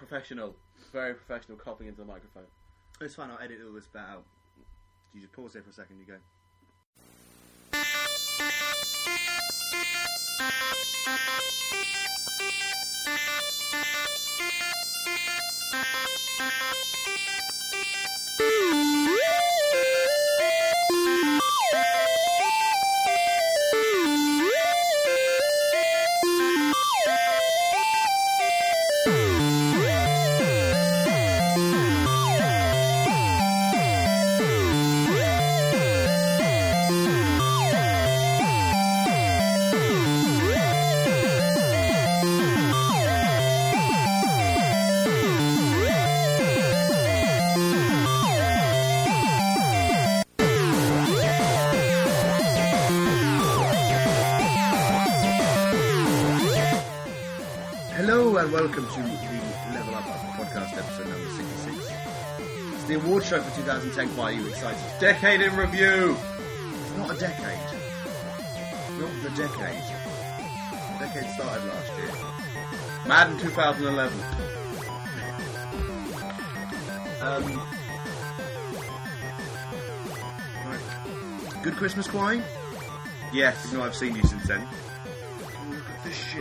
professional. Very professional, coughing into the microphone. It's fine, I'll edit all this bit out. You just pause there for a second, you go. Welcome to the Level Up podcast episode number 66. It's the award show for 2010. Why are you excited? Decade in review! It's not a decade. Not the decade. The decade started last year. Madden 2011. Right. Good Christmas, Quine? Yes. Even though I've seen you since then. Look at this shit.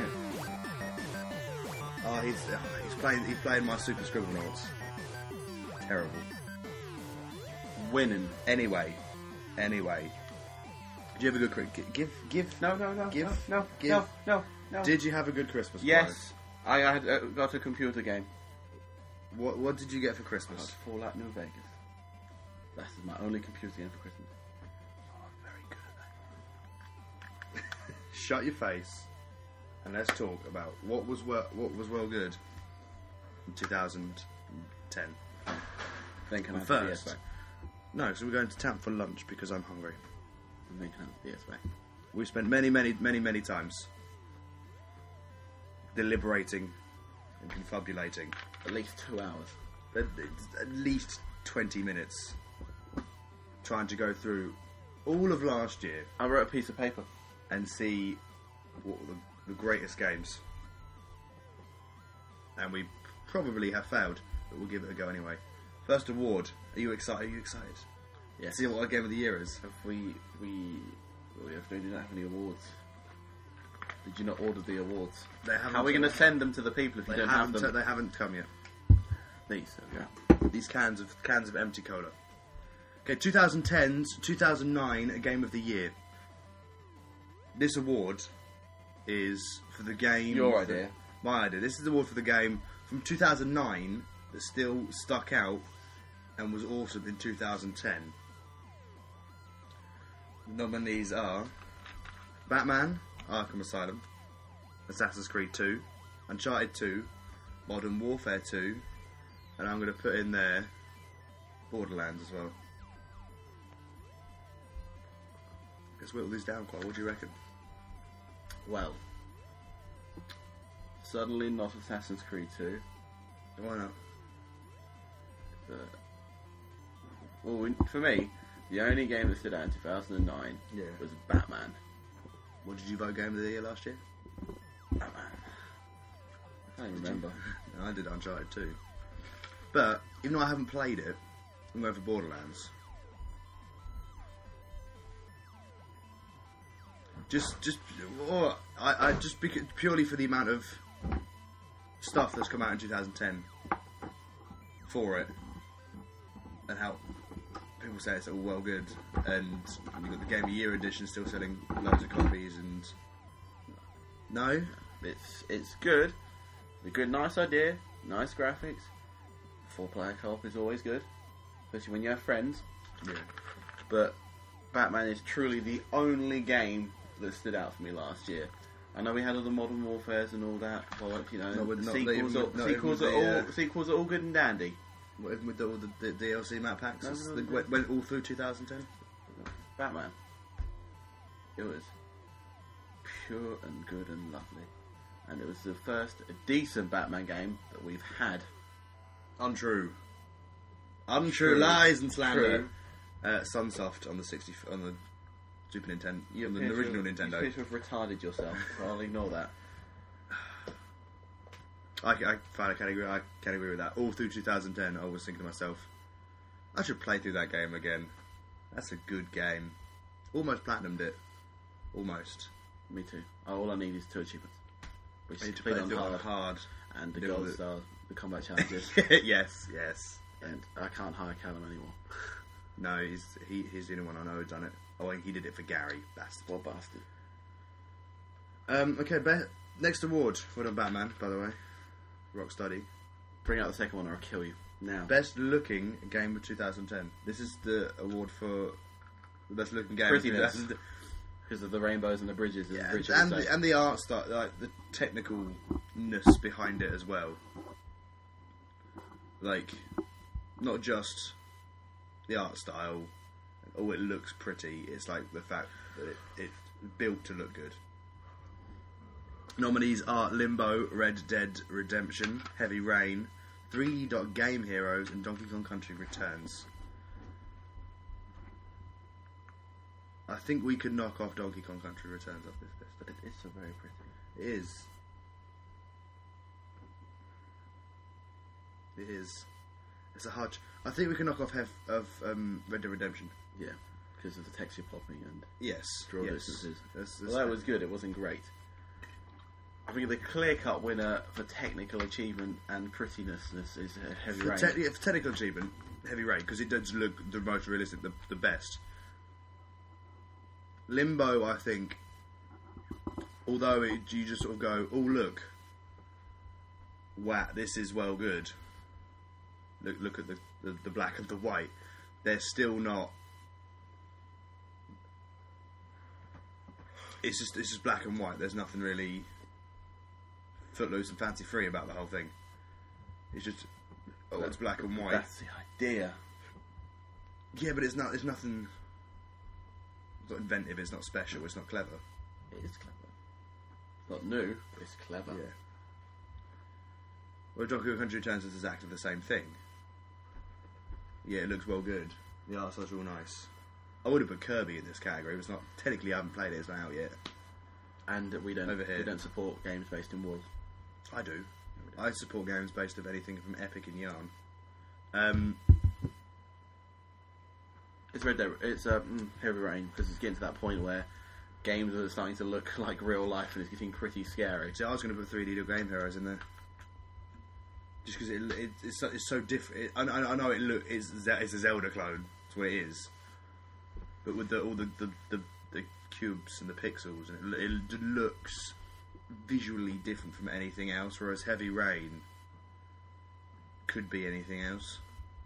Oh, he's playing my Super Scribblenauts. Terrible. Winning. Anyway. Did you have a good Christmas? Give. No. Did you have a good Christmas? Yes. I had got a computer game. What did you get for I got Christmas? Fallout New Vegas. That's my only computer game for Christmas. Oh, very good. Shut your face. And let's talk about what was well good in 2010. Then can I have First. the DS back? No, so we're going to town for lunch because I'm hungry. And then can I have the DS back? We spent many times deliberating and confabulating. At least 2 hours. At least 20 minutes trying to go through all of last year I wrote a piece of paper. and see what the greatest games. And we probably have failed, but we'll give it a go anyway. First award. Are you excited? Yes. See what our game of the year is. Have we didn't have any awards. Did you not order the awards? How are we going to send them to the people if you don't have them? They haven't come yet. These. These cans of empty cola. Okay, 2010's 2009 a game of the year. This award is for the game. Your idea. My idea. This is the award for the game from 2009 that still stuck out and was awesome in 2010. The nominees are Batman, Arkham Asylum, Assassin's Creed 2, Uncharted 2, Modern Warfare 2, and I'm going to put in there Borderlands as well. Let's whittle these down quite. What do you reckon? Well, suddenly not Assassin's Creed 2. Why not? Well, for me, the only game that stood out in 2009 was Batman. What did you vote game of the year last year? Batman. I can't even remember. I did Uncharted 2. But, even though I haven't played it, I'm going for Borderlands. Purely for the amount of stuff that's come out in 2010 for it, and how people say it's all well good, and you've got the Game of the Year edition still selling loads of copies, and no, it's good. A good, nice idea, nice graphics. 4-player co-op is always good, especially when you have friends. Yeah. But Batman is truly the only game that stood out for me last year. I know we had all the Modern Warfares and all that, but you know, sequels are all good and dandy. What, even with all the DLC map packs that went all through 2010? Batman. It was pure and good and lovely. And it was the first decent Batman game that we've had. Untrue. Lies and slander. Sunsoft on the Super Nintendo, on the original Nintendo. You appear to have retarded yourself, so I'll ignore that. I can agree with that. All through 2010, I was thinking to myself, I should play through that game again. That's a good game. Almost platinumed it. Almost. Me too. All I need is 2 achievements. Which I is need to play through it hard. And the Do goals it. are the combat challenges. Yes. And I can't hire Callum anymore. No, he's the only one I know who's done it. Oh, he did it for Gary. Bastard. What bastard. Okay, next award for the Batman, by the way. Rocksteady. Bring out the second one or I'll kill you. Now. Best looking game of 2010. This is the award for the best looking game Prettiness. of 2010. Because of the rainbows and the bridges. Yeah, bridge and the art style, like the technicalness behind it as well. Like, not just the art style, oh, it looks pretty. It's like the fact that it's built to look good. Nominees are Limbo, Red Dead Redemption, Heavy Rain, 3D Game Heroes, and Donkey Kong Country Returns. I think we could knock off Donkey Kong Country Returns off this list. But it's so very pretty. It is. It is. It's a hard. I think we can knock off Red Dead Redemption. Yeah, because of the texture popping and Yes. draw yes. distances. That's Well, that was good. It wasn't great. I think the clear-cut winner for technical achievement and prettiness is Heavy Rain. For technical achievement, Heavy Rain, because it does look the most realistic, the best. Limbo, I think, although you just sort of go, oh look, wow, this is well good. Look at the black and the white. They're still not. It's just black and white. There's nothing really footloose and fancy free about the whole thing. It's just it's black and white. That's the idea. Yeah, but it's not. It's nothing. It's not inventive. It's not special. It's not clever. It is clever. It's not new. It's clever. Yeah. Well, Donkey Kong Country Returns is exactly the same thing. Yeah, it looks well good. The art style's real nice. I would have put Kirby in this category. It's not technically. I haven't played it. It's not out yet. And we Over here. don't support games based in wool. I do. I support games based of anything from Epic and Yarn. It's Red Dead. It's Heavy Rain because it's getting to that point where games are starting to look like real life and it's getting pretty scary. See, I was going to put 3D Game Heroes in there. Just because it's so different. I know it's a Zelda clone. That's what it is. But with all the cubes and the pixels, and it looks visually different from anything else. Whereas Heavy Rain could be anything else.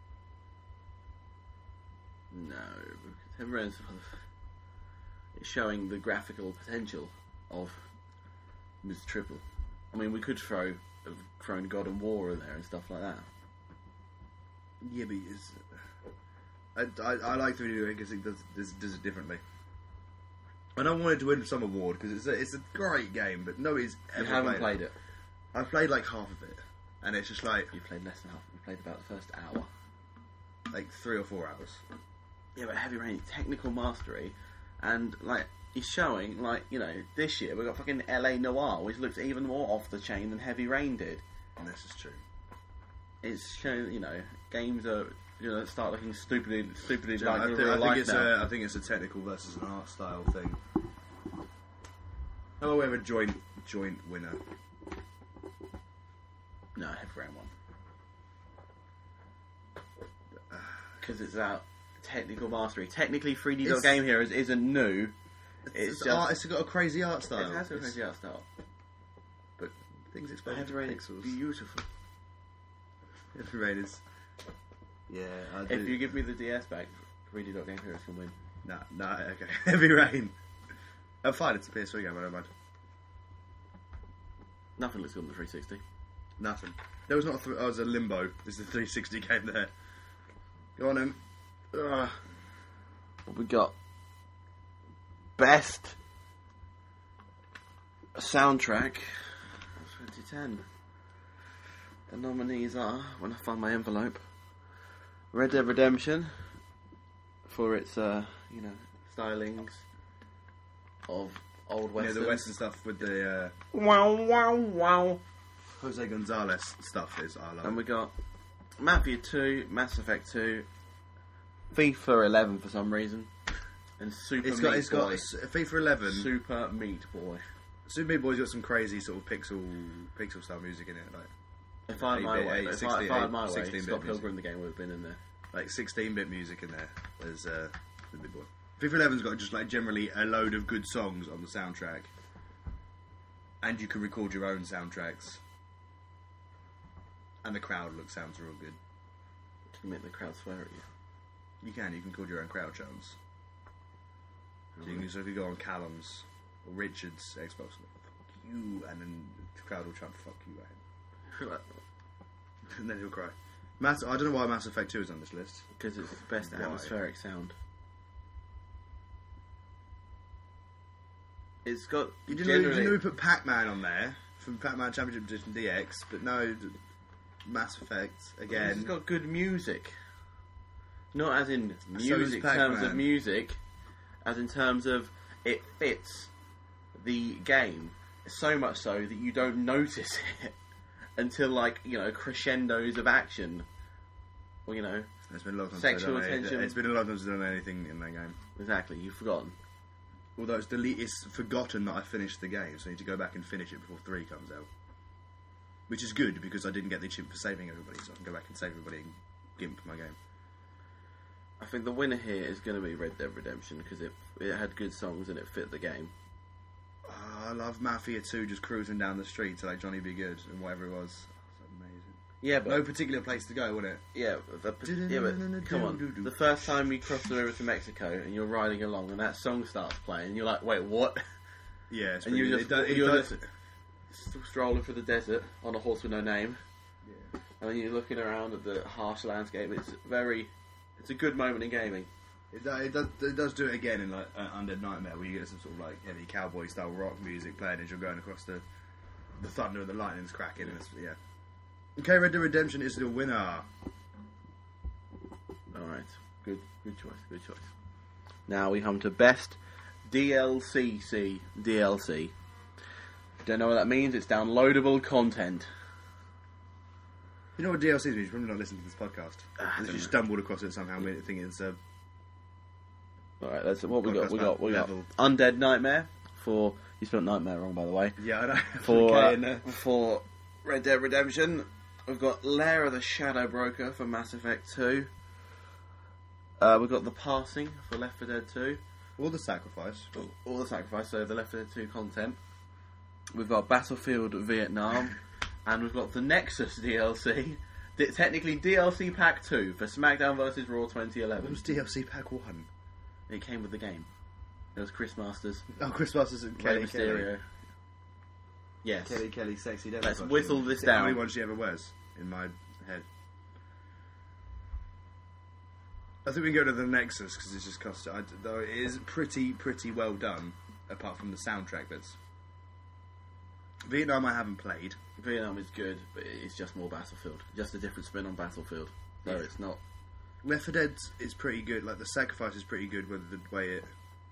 No, Heavy Rain's it's showing the graphical potential of Mr. Triple. I mean, we could have thrown God and War in there and stuff like that. Yeah, but I like 3D because it does it differently. And I wanted to win some award because it's a great game, but nobody's ever You haven't played it. I've played like half of it, and it's just like You played less than half. You played about the first hour. like 3 or 4 hours. Yeah, but Heavy Rain, technical mastery, and like he's showing, like, you know, this year we got fucking LA Noire, which looks even more off the chain than Heavy Rain did. And this is true. It's showing, you know, games are, you know, start looking stupidly Yeah, like real life now. I think it's a technical versus an art style thing. Oh, we have a joint winner. No, Heavy Rain won. Because it's about technical mastery. Technically, 3D Game Heroes isn't new. It's got a crazy art style. It has a crazy art style. But things exposed Heavy to Rain is pixels. beautiful. Heavy Rain is. Yeah, I do. If you give me the DS back, 3D Game Heroes can win. No, okay. Heavy Rain. Oh, fine, it's a PS3 game, I don't mind. Nothing looks good on the 360. Nothing. There was not it was a Limbo. There's a 360 game there. Go on, then. What we got? Best soundtrack of 2010. The nominees are, when I find my envelope, Red Dead Redemption for its, stylings of old westerns. Yeah, the western stuff with the. Wow, wow, wow. Jose Gonzalez stuff is I love. And we got Mafia 2, Mass Effect 2, FIFA 11 for some reason, and Super Meat Boy. It's got FIFA 11. Super Meat Boy. Super Meat Boy's got some crazy sort of pixel style music in it, like If I had my way, if I had my way, 16-bit Scott music. Pilgrim the game would have been in there. like 16-bit music in there. There's the big boy. FIFA 11's got just like generally a load of good songs on the soundtrack, and you can record your own soundtracks, and the crowd sounds real good. Can you make the crowd swear at you? You can record your own crowd chants. So if you go on Callum's or Richard's Xbox, fuck you, and then the crowd will chant fuck you at him. And then he'll cry. I don't know why Mass Effect 2 is on this list. Because it's the best Why? atmospheric sound. It's got You generally... didn't know we put Pac-Man on there from Pac-Man Championship Edition DX, but no, Mass Effect again. It's got good music. Not as in So does music, terms of Pac-Man. music, as in terms of it fits the game so much so that you don't notice it until, like, you know, crescendos of action. Or, you know, It's been a long time Sexual since I've done attention. It's been a long time since I've done anything in that game. exactly, you've forgotten. Although it's forgotten that I finished the game, so I need to go back and finish it before 3 comes out. Which is good, because I didn't get the achievement for saving everybody, so I can go back and save everybody and gimp my game. I think the winner here is going to be Red Dead Redemption because it had good songs and it fit the game. I love Mafia 2 just cruising down the street to like Johnny Be Good and whatever it was. That's amazing. Yeah, but No particular place to go, wasn't it? yeah, but come on. The first time you cross the river to Mexico and you're riding along and that song starts playing, you're like, wait, what? Yeah, it's And pretty you're good. just strolling through the desert on a horse with no name, Yeah. and then you're looking around at the harsh landscape. It's a good moment in gaming. It does do it again in like Undead Nightmare, where you get some sort of like heavy cowboy style rock music playing as you're going across the thunder and the lightning's cracking. And it's, yeah. Okay, Red Dead Redemption is the winner. All right, good choice. Now we come to best DLC. Don't know what that means. It's downloadable content. You know what DLC means? You've probably not listened to this podcast. I You don't just know. stumbled across it somehow. We think it's All right, that's what we got. Podcast We got level. Undead Nightmare for you spelled Nightmare wrong, by the way. yeah, I know. For Okay, in there. for Red Dead Redemption, we've got Lair of the Shadow Broker for Mass Effect 2. We've got The Passing for Left 4 Dead 2. All the sacrifice. All the Sacrifice, so the Left 4 Dead 2 content. We've got Battlefield Vietnam, and we've got the Nexus DLC. Technically DLC Pack 2 for SmackDown vs. Raw What 2011. was DLC Pack 1? It came with the game. It was Chris Masters, Oh, Chris Masters and Rey Kelly Mysterio. Yes. Kelly, sexy devil. Let's costume. whistle this It's the down. only one she ever wears in my head. I think we can go to the Nexus because it's just costume. Though it is pretty well done, apart from the soundtrack bits. Vietnam I haven't played. Vietnam is good, but it's just more Battlefield. Just a different spin on Battlefield. So it's not. Left 4 Dead is pretty good. Like the sacrifice is pretty good, whether the way it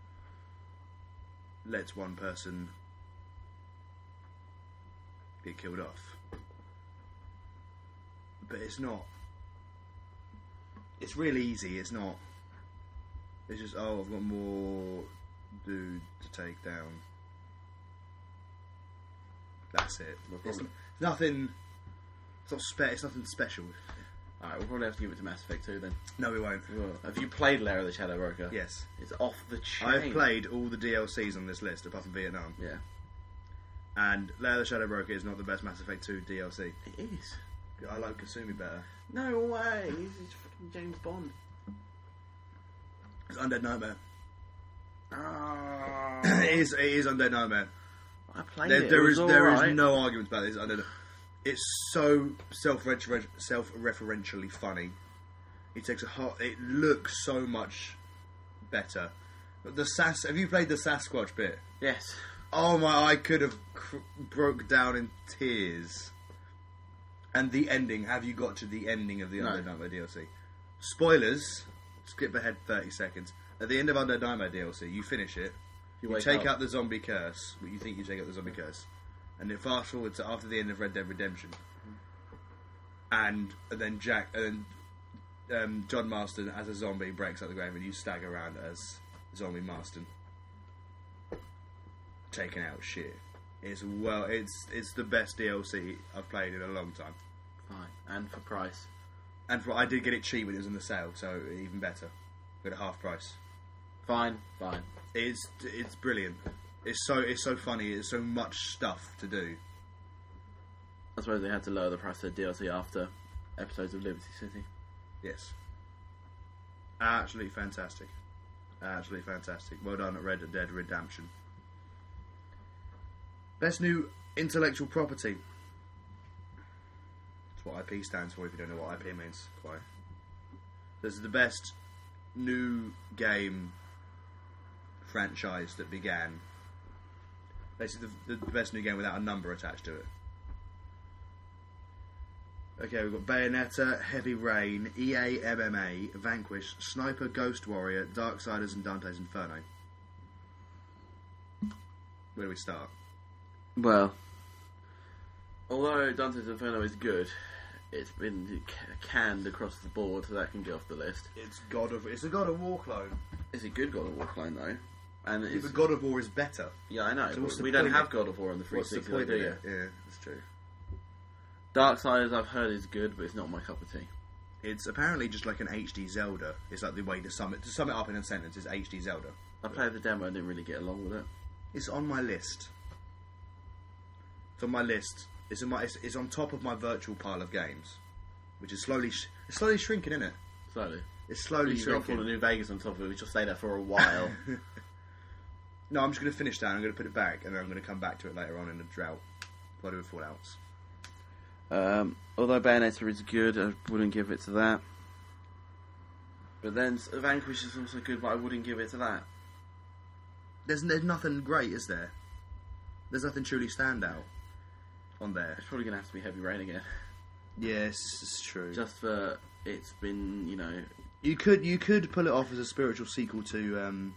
lets one person get killed off. But it's not. It's really easy. It's not. It's just I've got more dude to take down. That's it. No It's problem. nothing. It's nothing special. Alright, we'll probably have to give it to Mass Effect 2 then. No, we won't. We will. Have you played Lair of the Shadow Broker? Yes, It's off the chain. I've played all the DLCs on this list apart from Vietnam. Yeah. And Lair of the Shadow Broker is not the best Mass Effect 2 DLC. It is. I like Kasumi better. No way. He's fucking James Bond. It's Undead Nightmare. Oh. It is Undead Nightmare. I played There it. is It was alright. no arguments about this. It's so self-referentially funny. It looks so much better. But have you played the Sasquatch bit? Yes. Oh my! I could have broke down in tears. And the ending. Have you got to the ending of the No. Undead Nightmare DLC? Spoilers. Skip ahead 30 seconds. At the end of Undead Nightmare DLC, you finish it. You wake take up. out the zombie curse. You think you take out the zombie curse, and it fast forwards to after the end of Red Dead Redemption, and then John Marston as a zombie breaks out the grave, and you stagger around as Zombie Marston, taking out shit. It's the best DLC I've played in a long time. Fine, and for price. And I did get it cheap when it was in the sale, so even better. Got it half price. Fine. It's brilliant. It's so funny. There's so much stuff to do. I suppose they had to lower the price of the DLC after episodes of Liberty City. Yes. Absolutely fantastic. Well done at Red Dead Redemption. Best new intellectual property. That's what IP stands for if you don't know what IP means. Quite. This is the best new game franchise that began. Basically, the best new game without a number attached to it. Okay, we've got Bayonetta, Heavy Rain, EA MMA, Vanquish, Sniper, Ghost Warrior, Darksiders, and Dante's Inferno. Where do we start? Well, although Dante's Inferno is good, it's been canned across the board, so that can get off the list. It's a God of War clone. It's a good God of War clone, though. And Yeah, but God of War is better. Yeah, I know. So what's But the we don't point have of- God of War on the What's the 360, point do of you? it? Yeah, that's true. Darksiders, I've heard, is good, but it's not my cup of tea. It's apparently just like an HD Zelda. It's like the way to sum it up in a sentence is HD Zelda. I played the demo and didn't really get along with it. It's on my list. It's on my list. It's on top of my virtual pile of games, which is slowly shrinking, isn't it? Slowly. It's slowly You got shrinking. Fallout New Vegas on top of it, which will stay there for a while. No, I'm just going to finish that. I'm going to put it back, and then I'm going to come back to it later on in the drought. What do with Fallouts? Although Bayonetta is good, I wouldn't give it to that. But then Vanquish is also good, but I wouldn't give it to that. There's nothing great, is there? There's nothing truly standout on there. It's probably going to have to be Heavy Rain again. Yes, it's true. Just for it's been, You could pull it off as a spiritual sequel to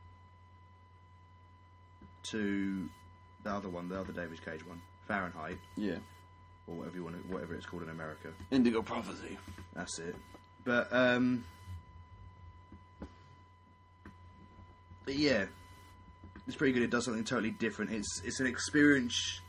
the other one, the other David Cage one, Fahrenheit, Yeah. or whatever it's called in America. Indigo Prophecy. That's it. But yeah, it's pretty good. It does something totally different. It's an experience.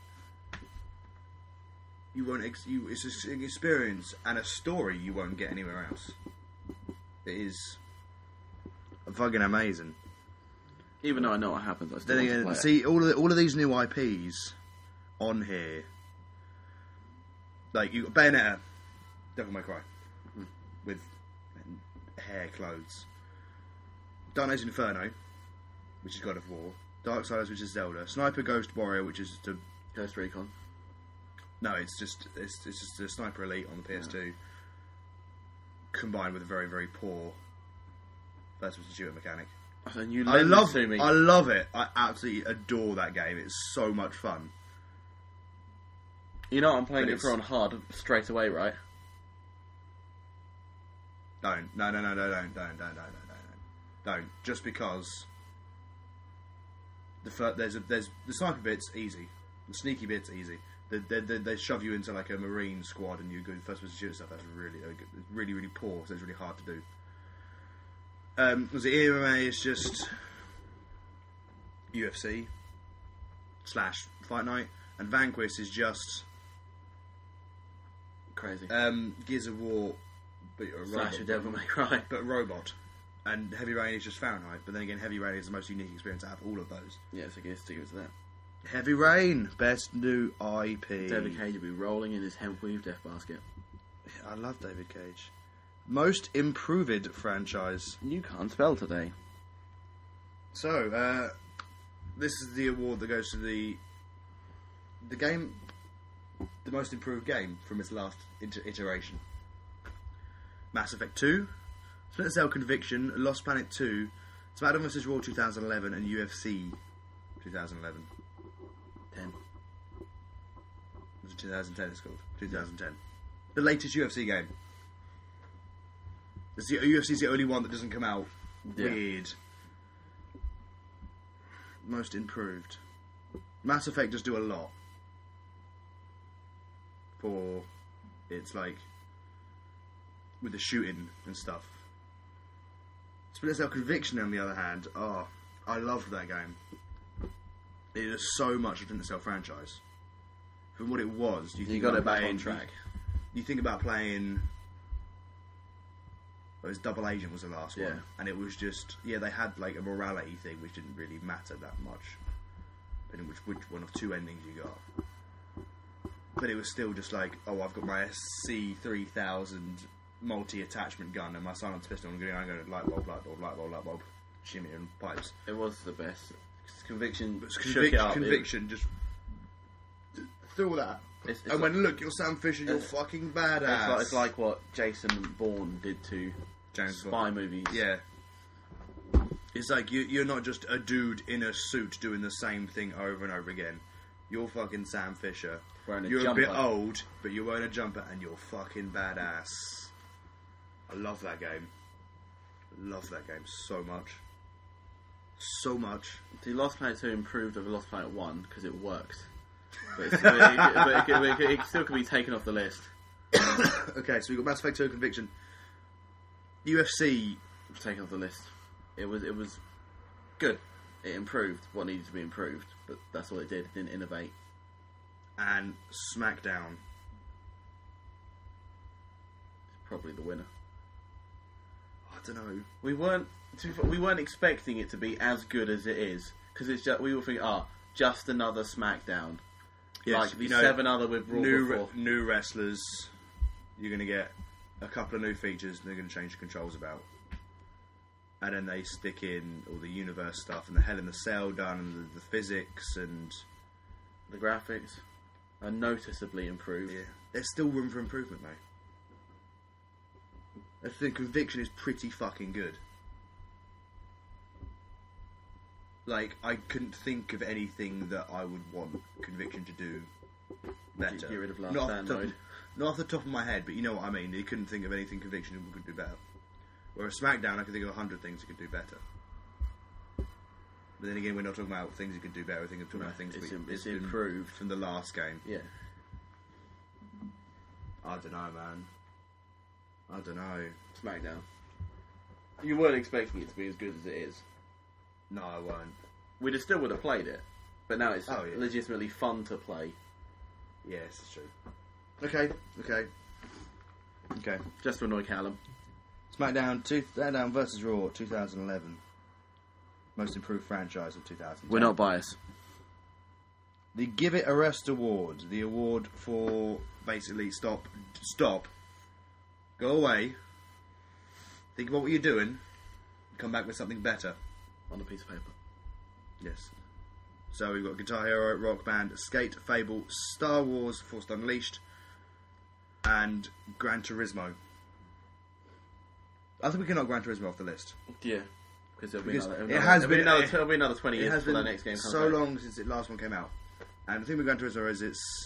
It's an experience and a story you won't get anywhere else. It is fucking amazing. Even though I know what happens, I still Then want to again, play it. see all of these new IPs on here. Like you got Bayonetta, Devil May Cry, with hair clothes. Dante's Inferno, which is God of War. Darksiders, which is Zelda. Sniper, Ghost Warrior, which is to Ghost Recon. no, it's just a Sniper Elite on the PS2, combined with a very very poor first-person shooter mechanic. And you I lend love it to me. I love it. I absolutely adore that game. It's so much fun. You know I'm playing But it for on hard straight away, right? Don't. Just because there's the sniper bit's easy, the sneaky bit's easy. They shove you into like a marine squad and you go first person shooter stuff. That's really poor. So it's really hard to do. Was it MMA? Is just UFC / Fight Night, and Vanquish is just Crazy. Gears of War, but a Slash robot. Devil May Cry. But robot. And Heavy Rain is just Fahrenheit, but then again, Heavy Rain is the most unique experience out of all of those. Yeah, so I guess to give it to that. Heavy Rain, best new IP. David Cage will be rolling in his hemp weave death basket. I love David Cage. Most improved franchise. You can't spell today. So, this is the award that goes to the game, the most improved game from its last iteration. Mass Effect 2, Splinter Cell Conviction, Lost Planet 2, SmackDown vs. Raw 2011, and UFC 2011. 10. Was it 2010 it's called? 2010. The latest UFC game. UFC's the only one that doesn't come out weird. Most improved. Mass Effect does do a lot. poor. It's like with the shooting and stuff. Splinter Cell Conviction, on the other hand, I loved that game. It is so much a Splinter Cell franchise. From what it was, You got it back on track. You think about playing. It was Double Agent was the last Yeah. one, and it was just they had like a morality thing which didn't really matter that much, depending which one of two endings you got. But it was still just like, I've got my C3000 multi-attachment gun and my silenced pistol. I'm going to light bulb, shimmy and pipes. It was the best. Conviction. Conviction just through all that. It's And when look, you're Sam Fisher, you're fucking badass. It's like what Jason Bourne did to James spy Bond. movies. Yeah. It's like you're not just a dude in a suit doing the same thing over and over again. You're fucking Sam Fisher. Wearing a You're jumper. a bit old, but you're wearing a jumper and you're fucking badass. I love that game. Love that game so much. So much. See, Lost Planet 2 improved over Lost Planet 1 because it worked. But it still could be taken off the list. Okay, so we've got Mass Effect 2 Conviction. UFC. Taken off the list. It was good. It improved what needed to be improved, but that's all it did. It didn't innovate. And SmackDown. It's probably the winner. I don't know. We weren't expecting it to be as good as it is because it's just we were thinking, just another SmackDown. Yes, like the 7 other we've brought before. New wrestlers. You're going to get a couple of new features and they're going to change the controls about. And then they stick in all the universe stuff and the Hell in the Cell done and the physics and... The graphics are noticeably improved. Yeah. There's still room for improvement, though. I think Conviction is pretty fucking good. Like, I couldn't think of anything that I would want Conviction to do better. Get rid of Last Stand mode. Not off the top of my head, but you know what I mean. You couldn't think of anything Conviction could do better. Whereas SmackDown, I could think of 100 things it could do better. But then again, we're not talking about things it could do better. We're talking about things it's improved from the last game. Yeah. I don't know, man. I don't know. SmackDown. You weren't expecting it to be as good as it is. No, I weren't. We still would have played it, but now it's Oh, yeah. legitimately fun to play. Yes, it's true. Okay. Just to annoy Callum. SmackDown vs. Raw 2011. Most improved franchise of 2010. We're not biased. The Give It a Rest Award. The award for basically stop, go away, think about what you're doing, come back with something better. On a piece of paper. Yes. So we've got Guitar Hero, Rock Band, Skate, Fable, Star Wars, Force Unleashed, and Gran Turismo. I think we can knock Gran Turismo off the list. Yeah. Because it'll be Because another, it'll be another 20 years before that next game comes so out. long since the last one came out. And the thing with Gran Turismo is it's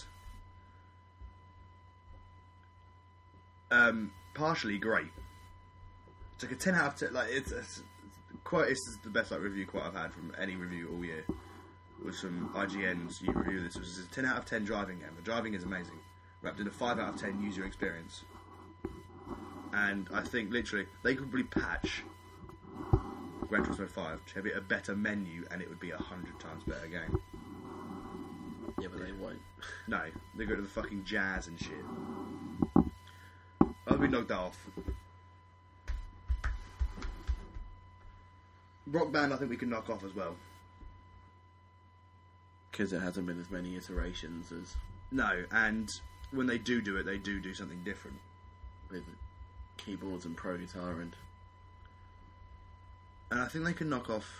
partially great. It's like a 10 out of 10. Like it's quite. This is the best review quite I've had from any review all year. With some IGNs, you review this. It was a 10 out of 10 driving game. The driving is amazing, wrapped in a 5 out of 10 user experience. And I think literally they could probably patch Gran Turismo 5 to have it a better menu, and it would be 100 times better game. Yeah, but they won't. No, they go to the fucking jazz and shit. I'll be knocked off. Rock Band, I think we can knock off as well. Because it hasn't been as many iterations as No, and when they do it, they do something different. with keyboards and Pro Guitar and... And I think they can knock off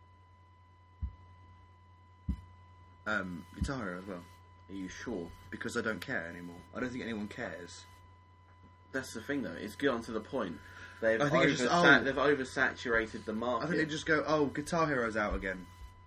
Guitar Hero as well. Are you sure? Because I don't care anymore. I don't think anyone cares. That's the thing, though. It's get on to the point. They've I think it's just, they've oversaturated the market. I think they just go, oh, Guitar Hero's out again.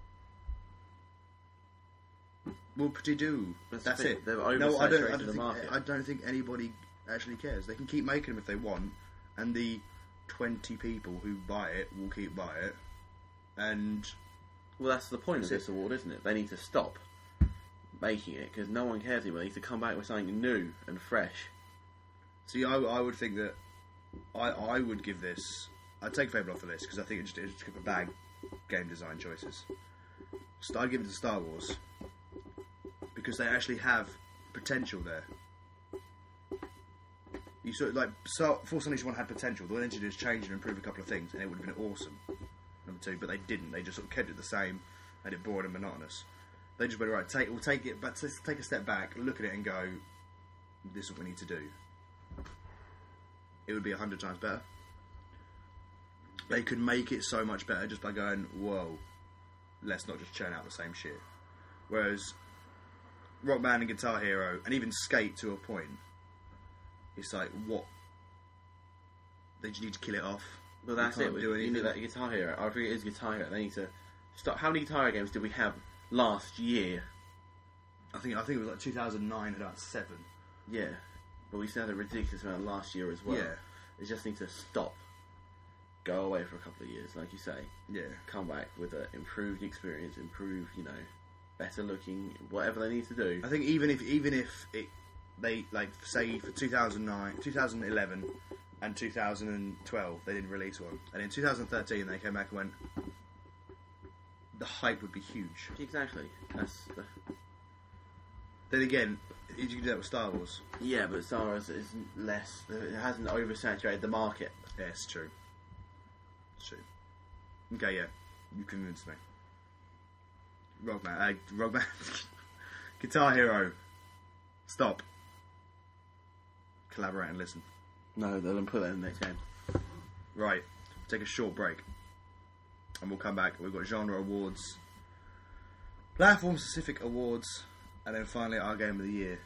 Whoop-de-doo. That's it. They've No, I oversaturated the market. I don't think anybody actually cares. They can keep making them if they want, and the 20 people who buy it will keep buying it. And Well, that's the point of this award, isn't it? They need to stop. making it because no one cares anymore. They need to come back with something new and fresh. See, I would think that I would give this. I'd take Fable off the list because I think it just a bad game design choices. So I'd give it to Star Wars because they actually have potential there. You sort of like Force Unleashed 1 had potential. The one engineers changed and improved a couple of things, and it would have been awesome. Number 2, but they didn't. They just sort of kept it the same, made it boring and monotonous. They just went right. We'll take it, but take a step back, look at it, and go, "This is what we need to do." It would be 100 times better. They could make it so much better just by going, "Whoa, let's not just churn out the same shit." Whereas Rockman and Guitar Hero, and even Skate to a point, it's like, what? They just need to kill it off. Well, that's it. You need that Guitar Hero. I think it is Guitar Hero. They need to stop. How many Guitar Hero games did we have last year? I think it was like 2009 had about 7. Yeah, but we still had a ridiculous amount last year as well. Yeah. They just need to stop. Go away for a couple of years, like you say. Yeah. Come back with an improved experience, improved, better looking, whatever they need to do. I think even if they like say for 2009, 2011, and 2012 they didn't release one, and in 2013 they came back and went, the hype would be huge. Exactly. Then again, you can do that with Star Wars. Yeah, but Star Wars is less. It hasn't oversaturated the market. Yeah, it's true. It's true. Okay, yeah, you convinced me. Rockman, Guitar Hero, stop. Collaborate and listen. No, they'll put that in the next game. Right, take a short break, and we'll come back. We've got genre awards, platform specific awards, and then finally our game of the year.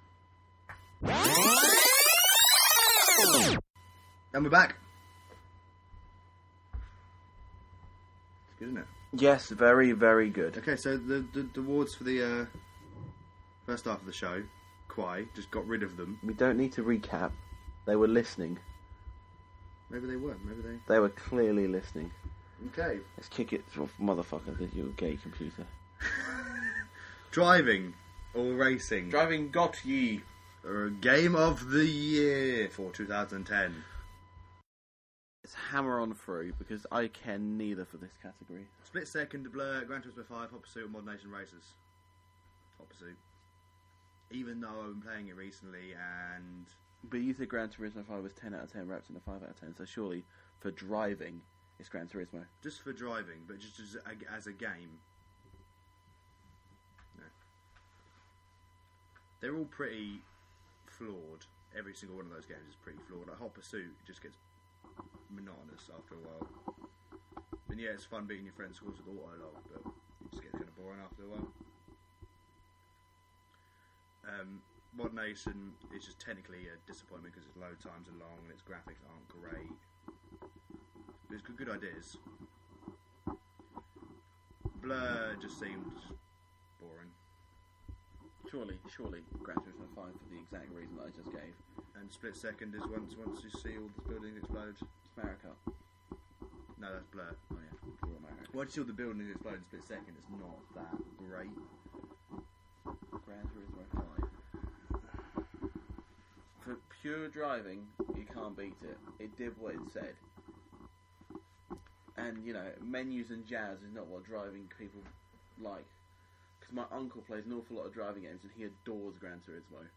And we're back. It's good, isn't it? Yes, very, very good. Okay, so the awards for the first half of the show, Quai just got rid of them. We don't need to recap. They were listening. Maybe they weren't. Maybe they. They were clearly listening. Okay. Let's kick it off, motherfucker, that you're a gay computer. Driving or racing. Driving got ye. Or game of the year for 2010. Let's hammer on through because I care neither for this category. Split Second, Blur, Gran Turismo 5, Hot Pursuit, and Mod Nation Racers. Hot Pursuit. Even though I've been playing it recently and... But you said Gran Turismo 5 was 10 out of 10 reps and a 5 out of 10, so surely for driving it's Gran Turismo. Just for driving, but just as a game. No. They're all pretty flawed. Every single one of those games is pretty flawed. Like Hot Pursuit just gets monotonous after a while. And yeah, it's fun beating your friends' scores with auto-log, but it just gets kind of boring after a while. Mod Nation is just technically a disappointment because its load times are long and its graphics aren't great. But it's got good ideas. Blur just seemed boring. Surely Gran Turismo 5 for the exact reason that I just gave. And Split Second is once you see all the buildings explode. It's Mario Kart. No, that's Blur. Oh yeah, Blur Mario Kart. Once you see all the buildings explode in Split Second, it's not that great. Gran Turismo 5. For pure driving, you can't beat it. It did what it said. And, menus and jazz is not what driving people like. Because my uncle plays an awful lot of driving games and he adores Gran Turismo.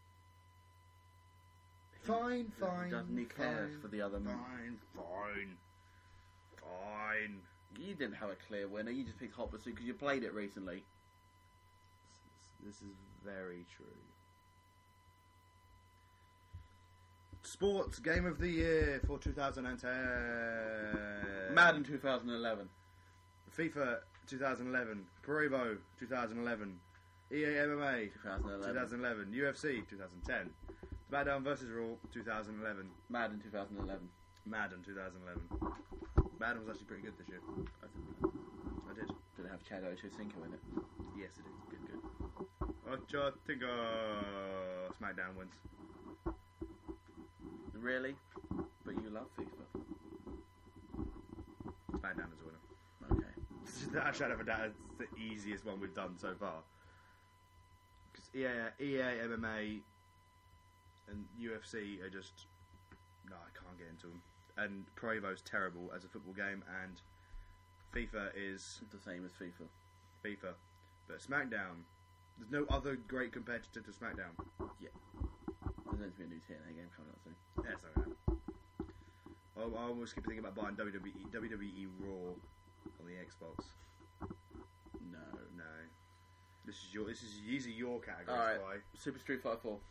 Fine. Doesn't he care for the other... Fine. You didn't have a clear winner, you just picked Hot Pursuit because you played it recently. This is very true. Sports Game of the Year for 2010. Madden 2011. FIFA 2011. Pro 2011. EA MMA 2011. UFC 2010. SmackDown vs. Raw 2011. Madden 2011. Madden 2011. Madden was actually pretty good this year. I did. Did it have Chad Ochocinco in it? Yes, it did. Good. Ochocinco. SmackDown wins. Really? But you love FIFA. SmackDown is a winner. Okay. That shadow of a doubt is the easiest one we've done so far. EA, MMA, and UFC are just... No, I can't get into them. And Pro Evo's terrible as a football game, and FIFA is the same as FIFA. But SmackDown, there's no other great competitor to SmackDown. Yeah. There's going to be a new TNA game coming out soon. Yeah, it's not going to happen. I always keep thinking about buying WWE Raw on the Xbox. No. These are your categories. Alright, Why? Super Street Fighter 4.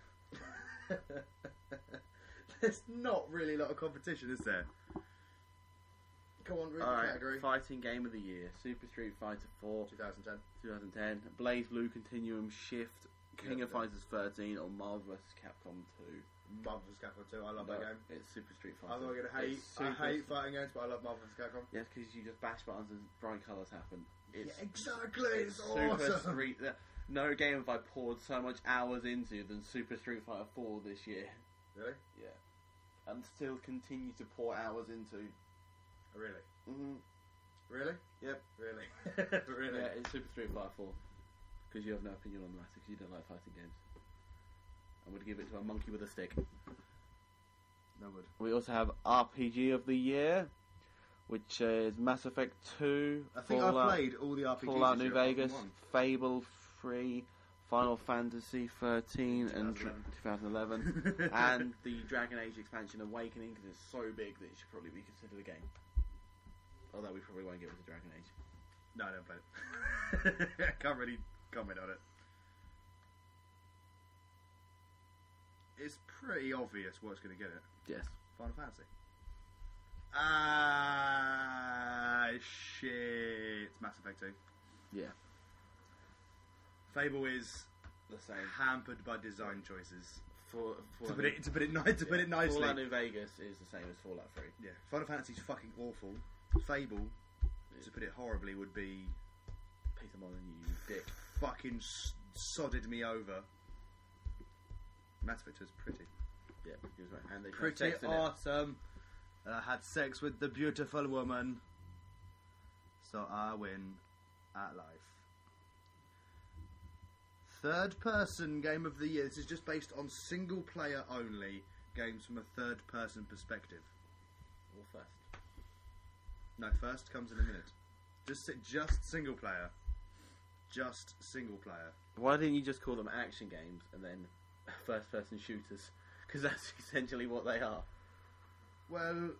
There's not really a lot of competition, is there? Come on, read the category. Fighting Game of the Year. Super Street Fighter 4. 2010. Blaze Blue Continuum Shift. King of Fighters 13 or Marvel vs. Capcom 2. Marvel vs. Capcom 2, I love that game. It's Super Street Fighter. I'm not going to hate. I hate fighting games, but I love Marvel vs. Capcom. Yes, because you just bash buttons and bright colours happen. Exactly. It's Super awesome. Street. No game have I poured so much hours into than Super Street Fighter 4 this year. Really? Yeah. And still continue to pour hours into. Really? Mm-hmm. Really? Yep. Really? Really? Yeah, it's Super Street Fighter 4. Because you have no opinion on the matter, because you don't like fighting games. I'm going to give it to a monkey with a stick. No would. We also have RPG of the Year, which is Mass Effect 2. I think I've played all the RPGs. Fallout New Vegas, Fable 3, Final Fantasy 13 and 2011. And the Dragon Age expansion Awakening, because it's so big that it should probably be considered a game. Although we probably won't give it to Dragon Age. No, I don't play it. I can't really comment on it. It's pretty obvious what's going to get it. Yes. Final Fantasy. Shit. Mass Effect 2. Yeah. Fable is the same. Hampered by design choices. To put it nicely. Fallout New Vegas is the same as Fallout 3. Yeah. Final Fantasy's fucking awful. Fable, to put it horribly, would be... Peter Molyneux, you dick. Fucking sodded me over. Mass Effect 2 is pretty. Yeah, he was right. And they pretty awesome. And I had sex with the beautiful woman. So I win at life. Third person game of the year. This is just based on single player only games from a third person perspective. Or first. No, first comes in a minute. Just single player. Just single player. Why didn't you just call them action games and then first person shooters? Because that's essentially what they are. Well,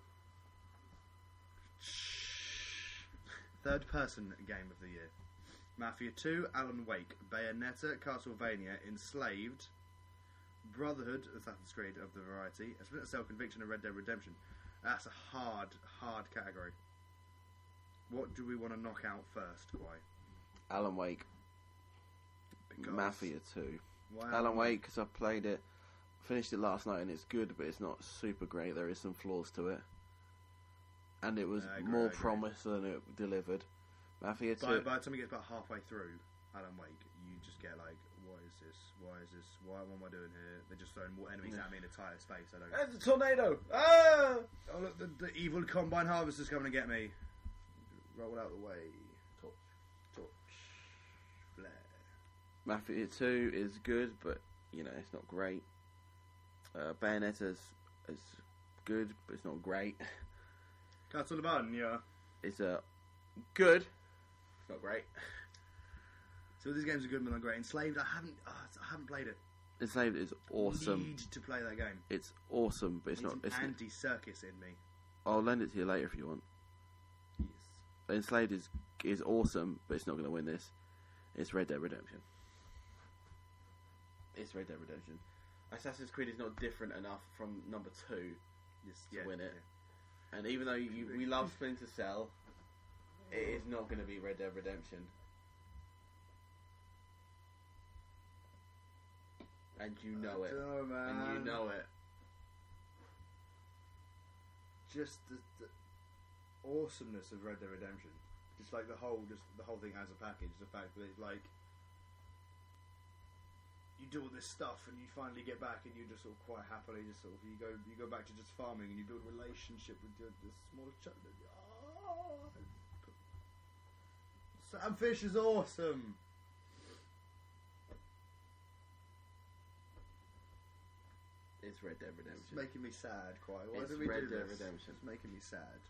third person game of the year. Mafia 2, Alan Wake, Bayonetta, Castlevania, Enslaved, Brotherhood, Assassin's Creed of the variety, A Splinter Cell, Conviction, and Red Dead Redemption. That's a hard category. What do we want to knock out first? Why? Alan Wake. Because Mafia 2. Why Alan Wake, because I played it, finished it last night, and it's good, but it's not super great. There is some flaws to it. And it was more promise than it delivered. Mafia 2... By the time you get about halfway through Alan Wake, you just get like, what is this? What am I doing here? They're just throwing more enemies at me in a tighter space. There's a tornado! Ah! Oh look, the evil Combine Harvester's coming to get me. Roll out the way. Torch. Flare. Mafia 2 is good, but, it's not great. Bayonetta's is good, but it's not great. Castlevania. It's good. It's not great. So these games are good but not great. Enslaved, I haven't played it. Enslaved is awesome. I need to play that game. It's awesome, but it's not. It's anti-circus in me. I'll lend it to you later if you want. Yes. Enslaved is awesome, but it's not going to win this. It's Red Dead Redemption. It's Red Dead Redemption. Assassin's Creed is not different enough from number 2 to win it. Yeah. And even though we love Splinter Cell, it is not going to be Red Dead Redemption. And you know it. Oh, man. And you know it. Just the awesomeness of Red Dead Redemption. Just like the whole thing as a package. The fact that it's like you do all this stuff and you finally get back and you just sort of quite happily just sort of you go back to just farming and you build a relationship with the smaller child. Oh, Sam Fish is awesome. It's Red Dead It's Redemption. making me sad, quite. Why It's do we Red do Dead this? Redemption. It's making me sad.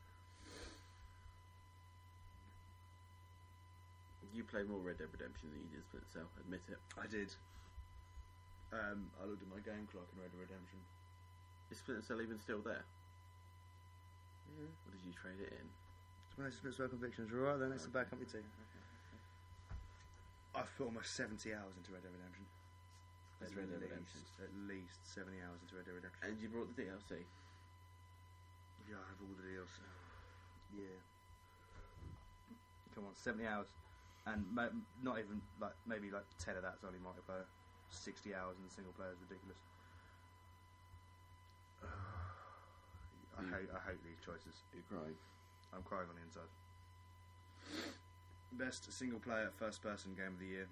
You played more Red Dead Redemption than you did Splinter Cell. Admit it. I did. I looked at my game clock in Red Dead Redemption. Is Splinter Cell even still there? Yeah. Or did you trade it in? It's when I split Spell Convictions. Right then, it's a bad company too. I've put almost 70 hours into Red Dead Redemption. It's Red Dead Redemption. At least 70 hours into Red Dead Redemption. And you brought the DLC. Yeah, I have all the deals. Yeah. Come on, 70 hours. And not even, like, maybe like 10 of that's only multiplayer. 60 hours in the single player is ridiculous. I hate these choices. You're crying. I'm crying on the inside. Best single player first person game of the year.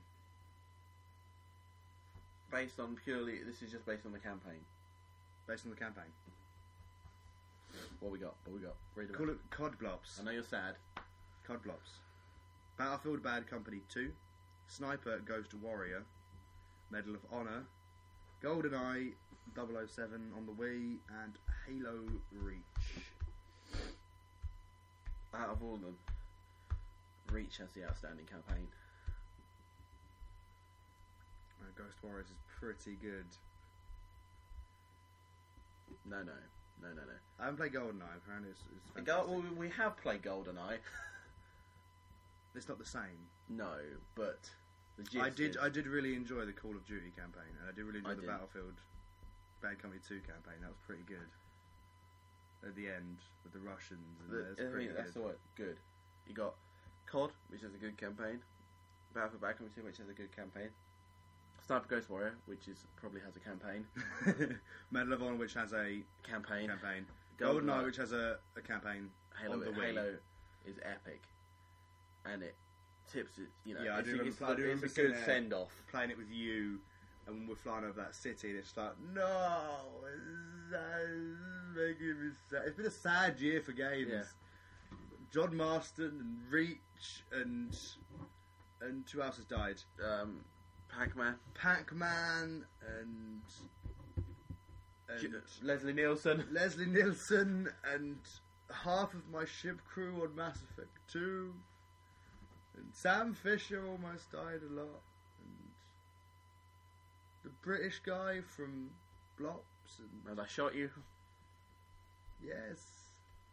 Based on purely, this is just based on the campaign. Based on the campaign. What we got? Read it Call out. it COD Blops. I know you're sad. COD Blops. Battlefield Bad Company 2. Sniper Ghost Warrior. Medal of Honor. GoldenEye 007 on the Wii. And Halo Reach. Out of all of them, Reach has the outstanding campaign. Ghost Warriors is pretty good. No. I haven't played GoldenEye. Apparently it's fantastic. Well, we have played GoldenEye. It's not the same. No, but the gist is- I did really enjoy the Call of Duty campaign, and I did really enjoy I the did. Battlefield Bad Company 2 campaign. That was pretty good. At the end with the Russians, and that's pretty that's good. all right, good. You got COD, which has a good campaign. Battlefield Bad Company 2, which has a good campaign. Sniper Ghost Warrior, which probably has a campaign. Medal of Honor, which has a Campaign. GoldenEye, which has a campaign. on the Wii. Halo is epic, and it tips it. You know, Yeah, I it's, do it's, remember it's a sitting good there send off. Playing it with you, and when we're flying over that city, and it's like, no, it's making me sad. It's been a sad year for games. Yeah. John Marston and Reach and who else has died? Pac-Man, and Leslie Nielsen. Leslie Nielsen and half of my ship crew on Mass Effect 2. And Sam Fisher almost died a lot. And the British guy from Blops. And And I shot you. yes.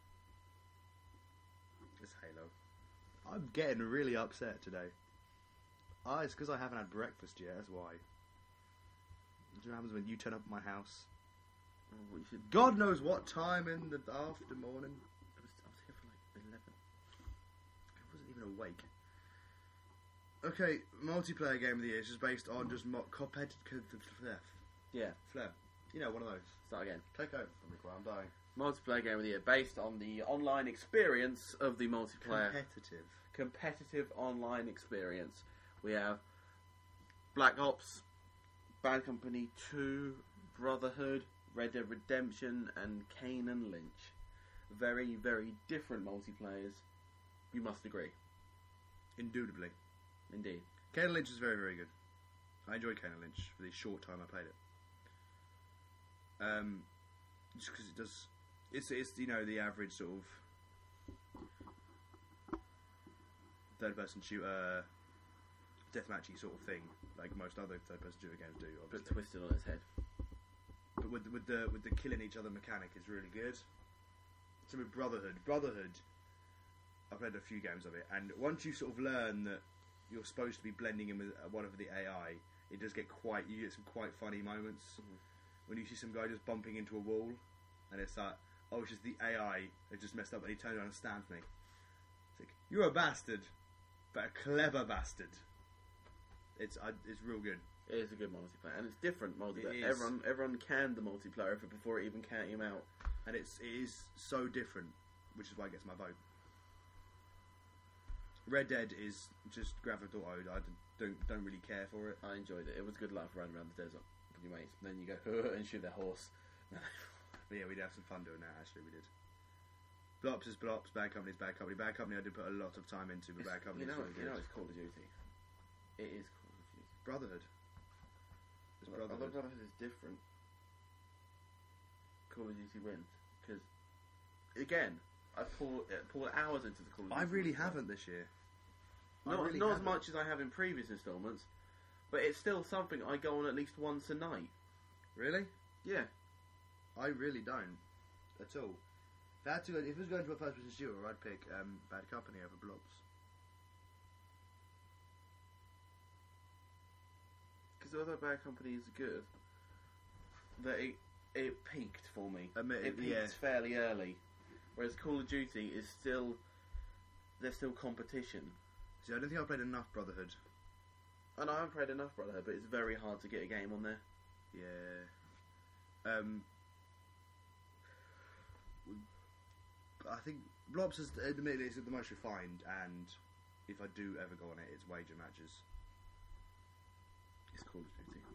It's Halo. I'm getting really upset today. It's because I haven't had breakfast yet, that's why. Do you know what happens when you turn up at my house? Oh, you should. God knows what time in the after morning. I was here for like 11. I wasn't even awake. Okay, multiplayer game of the year is just based on just competitive Yeah, flair. You know, one of those. start again. Take over from me, Quite, I'm dying. Multiplayer game of the year based on the online experience of the multiplayer competitive online experience. We have Black Ops, Bad Company 2, Brotherhood, Red Dead Redemption, and Kane and Lynch. Very, very different multiplayers. You must agree. Indubitably. Indeed. Kane and Lynch is very, very good. I enjoyed Kane and Lynch for the short time I played it. Just because it does... It's you know, the average sort of third-person shooter, deathmatchy sort of thing, like most other third-person shooter games do, But obviously. twisted on its head. But with the killing each other mechanic is really good. So with Brotherhood, I've played a few games of it, and once you sort of learn that you're supposed to be blending in with one of the AI, it does get you get some quite funny moments when you see some guy just bumping into a wall, and it's like, oh, it's just the AI that just messed up, and he turned around and stabbed me. It's like, you're a bastard, but a clever bastard. It's real good. It is a good multiplayer, and it's different multiplayer. It is. Everyone canned the multiplayer before it even can't him out. And it is so different, which is why it gets my vote. Red Dead is just Grand Theft Auto. I don't really care for it. I enjoyed it. It was a good laugh running around the desert with your mates. Then you go and shoot their horse. But yeah, we did have some fun doing that. Actually, we did. Blops is Blops. Bad Company is Bad Company. Bad Company I did put a lot of time into, but Bad Company is really good. You know it's Call of Duty. It is Call of Duty. Brotherhood. It's Although Brotherhood. Brotherhood is different. Call of Duty wins. Because, again, I poured hours into the Call of Duty. I really haven't this year. Not as much as I have in previous instalments, but it's still something I go on at least once a night. Really? Yeah. I really don't. At all. If it was going to a first-person shooter, I'd pick Bad Company over Blobs. Because although Bad Company is good, that it peaked for me. It peaked fairly early, whereas Call of Duty is still there's still competition. See, I don't think I played enough Brotherhood. And I haven't played enough Brotherhood, but it's very hard to get a game on there. Yeah. I think Blobs is admittedly is the most refined, and if I do ever go on it, it's wager matches. It's Call of Duty.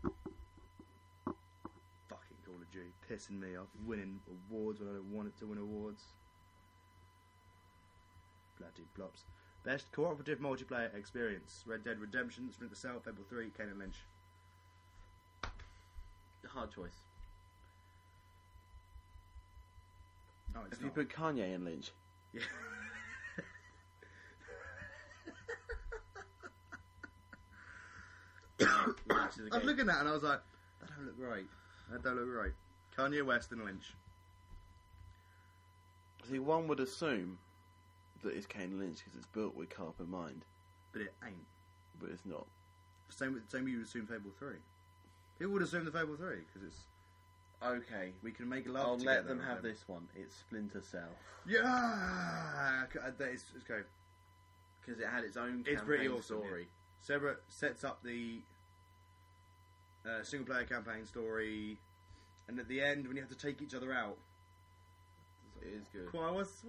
Fucking Call of Duty, pissing me off, winning awards when I don't want it to win awards. Bloody Blobs. Best cooperative multiplayer experience: Red Dead Redemption, Splinter Cell, Fable 3, Kane and Lynch. Hard choice. Oh, it's if you put Kanye and Lynch. Yeah. I was looking at that and I was like, that don't look right. That don't look right. Kanye West and Lynch. See, one would assume that it's Kane and Lynch because it's built with Carp in mind. But it ain't. But it's not. Same you would assume Fable 3. People would assume the Fable 3 because it's... Okay. We can make love I'll together. let them have this one. It's Splinter Cell. Yeah! It's okay. Because it had its own It's pretty awesome, story. Yeah. Sebra sets up the single-player campaign story, and at the end, when you have to take each other out... It is good. Come on, what's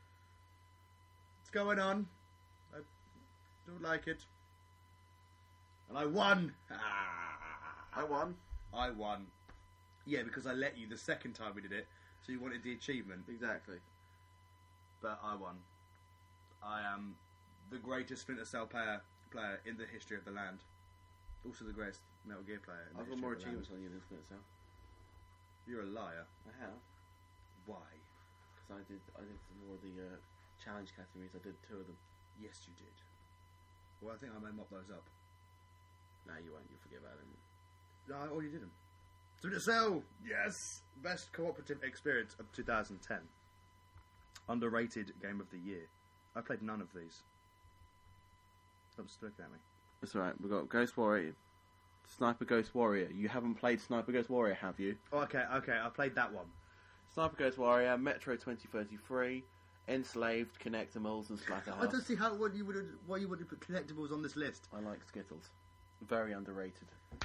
going on? I don't like it. And I won! I won. I won. Yeah, because I let you the second time we did it, so you wanted the achievement. Exactly. But I won. I am the greatest Splinter Cell player in the history of the land. Also the greatest Metal Gear player in the I've got history more of the achievements land. on you than Splinter Cell. You're a liar. I have. Why? Because I did more of the challenge categories. I did 2 of them. Yes, you did. Well, I think I may mop those up. No, you won't. You'll forget about them. No, you didn't. Splinter Cell! Yes! Best cooperative experience of 2010. Underrated game of the year. I played none of these. Stop just looking at me. That's alright. We've got Ghost Warrior. Sniper Ghost Warrior. You haven't played Sniper Ghost Warrior, have you? Oh, okay, I played that one. Sniper Ghost Warrior, Metro 2033, Enslaved, Connectimals, and Splatterhouse. I don't see why you would put collectibles on this list. I like Skittles. Very underrated.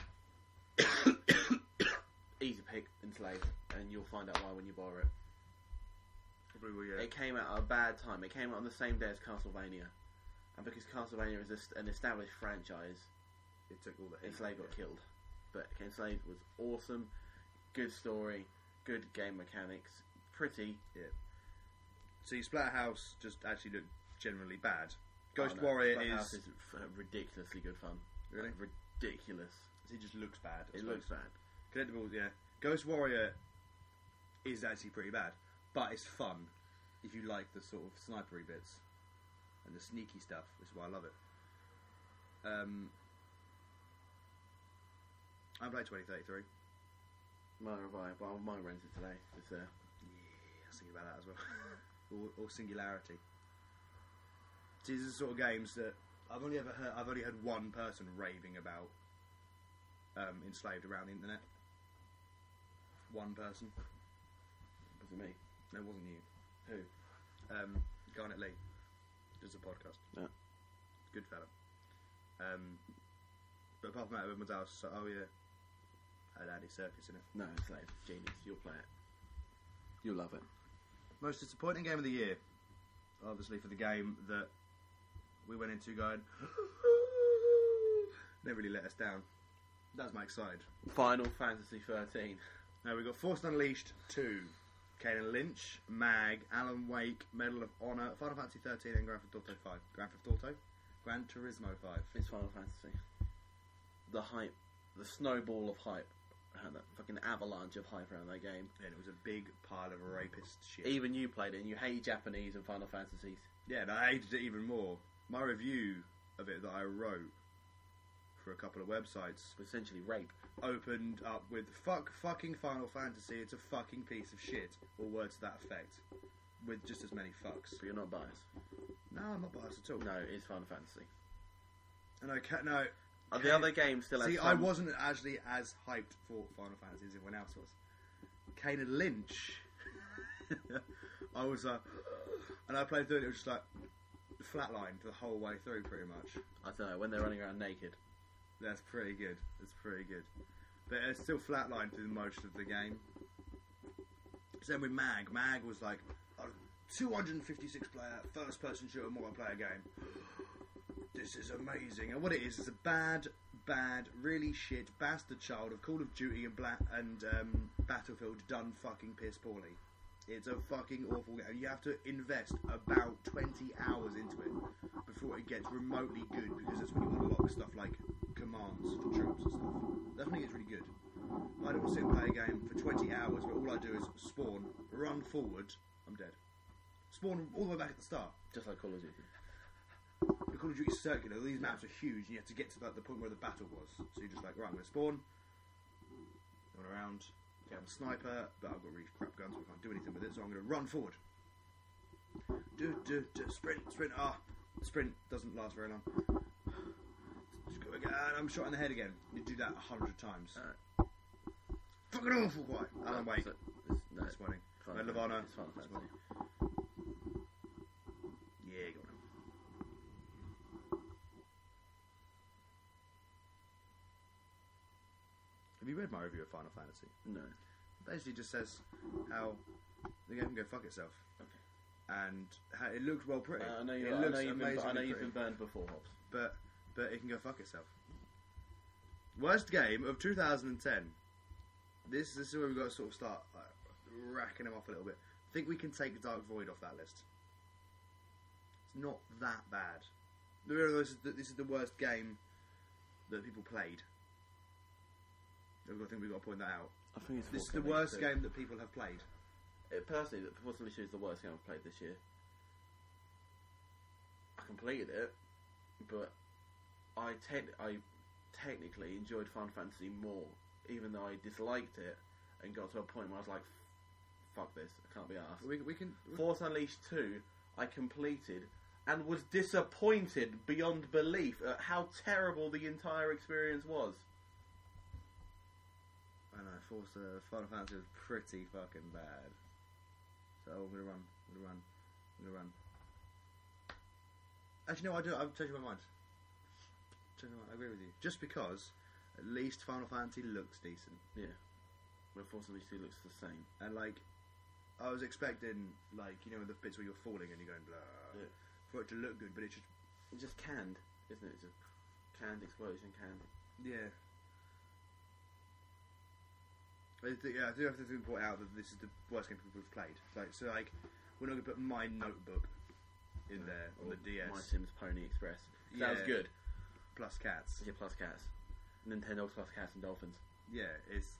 Easy pick, Enslaved, and you'll find out why when you borrow it. Probably will, yeah. It came out at a bad time. It came out on the same day as Castlevania. And because Castlevania is an established franchise, it took all the hate. Enslaved got killed. But Enslaved was awesome, good story, good game mechanics, pretty. Yeah. See, Splatterhouse just actually looked generally bad. Ghost Warrior Splatterhouse is ridiculously good fun. Really? Like, ridiculous. It just looks bad. It looks bad. Collectibles, yeah. Ghost Warrior is actually pretty bad, but it's fun if you like the sort of snipery bits and the sneaky stuff. That's why I love it. I played 2033. Mine revive. Well, mine rented today. It's Yeah, I was thinking about that as well. or Singularity. See, these are the sort of games that I've only heard one person raving about Enslaved around the internet. One person. Was it me? No, it wasn't you. Who? Garnet Lee does a podcast. Yeah. Good fella. But apart from that, everyone's else. So, oh yeah, had Andy Serkis in it. No, Enslaved. Genius. You'll play it. You'll love it. Most disappointing game of the year. Obviously for the game that we went into going, never really let us down. That's my side. Final Fantasy 13. Now we've got Force Unleashed 2, Kane and Lynch, Mag, Alan Wake, Medal of Honor, Final Fantasy 13 and Grand Theft Auto 5. Grand Theft Auto? Gran Turismo 5. It's Final Fantasy. The hype, the snowball of hype I had that fucking avalanche of hype around that game. And it was a big pile of rapist shit. Even you played it, and you hate Japanese and Final Fantasies. Yeah, and I hated it even more. My review of it that I wrote for a couple of websites Essentially rape. opened up with fucking Final Fantasy, it's a fucking piece of shit, or words to that effect, with just as many fucks. But you're not biased. No, I'm not biased at all. No, it is Final Fantasy. And I can't, no. The other games still have See, some... I wasn't actually as hyped for Final Fantasy as everyone else was. Kane and Lynch. I was and I played through it, it was just like flatlined the whole way through pretty much. I don't know, when they're running around naked. That's pretty good. That's pretty good. But it's still flatlined through most of the game. Same with Mag. Mag was like a 256 player first person shooter multiplayer game. This is amazing. And what it is a bad, really shit bastard child of Call of Duty and Battlefield done fucking piss poorly. It's a fucking awful game. You have to invest about 20 hours into it before it gets remotely good, because that's when you unlock stuff like commands for troops and stuff. That's when it gets really good. I don't want to sit and play a game for 20 hours where all I do is spawn, run forward, I'm dead. Spawn all the way back at the start. Just like Call of Duty. The Call of Duty is circular. These maps are huge, and you have to get to the point where the battle was. So you're just like, right, I'm going to spawn, going around. Okay, I'm a sniper, but I've got really crap guns, so I can't do anything with it, so I'm going to run forward. Sprint. Sprint doesn't last very long. Just go again, and I'm shot in the head again. You do that 100 times. Alright. Fucking awful, quite. Alan Wake. That's funny. Final Nirvana. It's Final That's Fantasy. funny. Yeah, go on. Have you read my review of Final Fantasy? No. It basically just says how the game can go fuck itself. Okay. And how it looks well pretty. I know It you've looks been amazingly burned before, Hobbs. but it can go fuck itself. Worst game of 2010. This is where we've got to sort of start like, racking them off a little bit. I think we can take Dark Void off that list. It's not that bad. This is the worst game that people played. I think we've got to point that out. I think it's This is the worst game that people have played. Personally, the Force Unleashed is the worst game I've played this year. I completed it, but I technically enjoyed Final Fantasy more, even though I disliked it and got to a point where I was like, fuck this, I can't be arsed. We can. Force Unleashed 2, I completed and was disappointed beyond belief at how terrible the entire experience was. I know, Final Fantasy was pretty fucking bad. So I'm gonna run. Actually, no, I've changed my mind. I agree with you. Just because, at least Final Fantasy looks decent. Yeah. Where Force Unleashed 2 looks the same. And, like, I was expecting, like, you know, the bits where you're falling and you're going blah, Yeah. for it to look good, but it's just... It's just canned, isn't it? It's a canned explosion, canned. Yeah. I do have to point out that this is the worst game people have played. Like, we're not going to put My Notebook in there on the DS. My Sims Pony Express. Sounds Yeah. good. Plus cats. Yeah, plus cats. Nintendo plus cats and dolphins. Yeah, it's...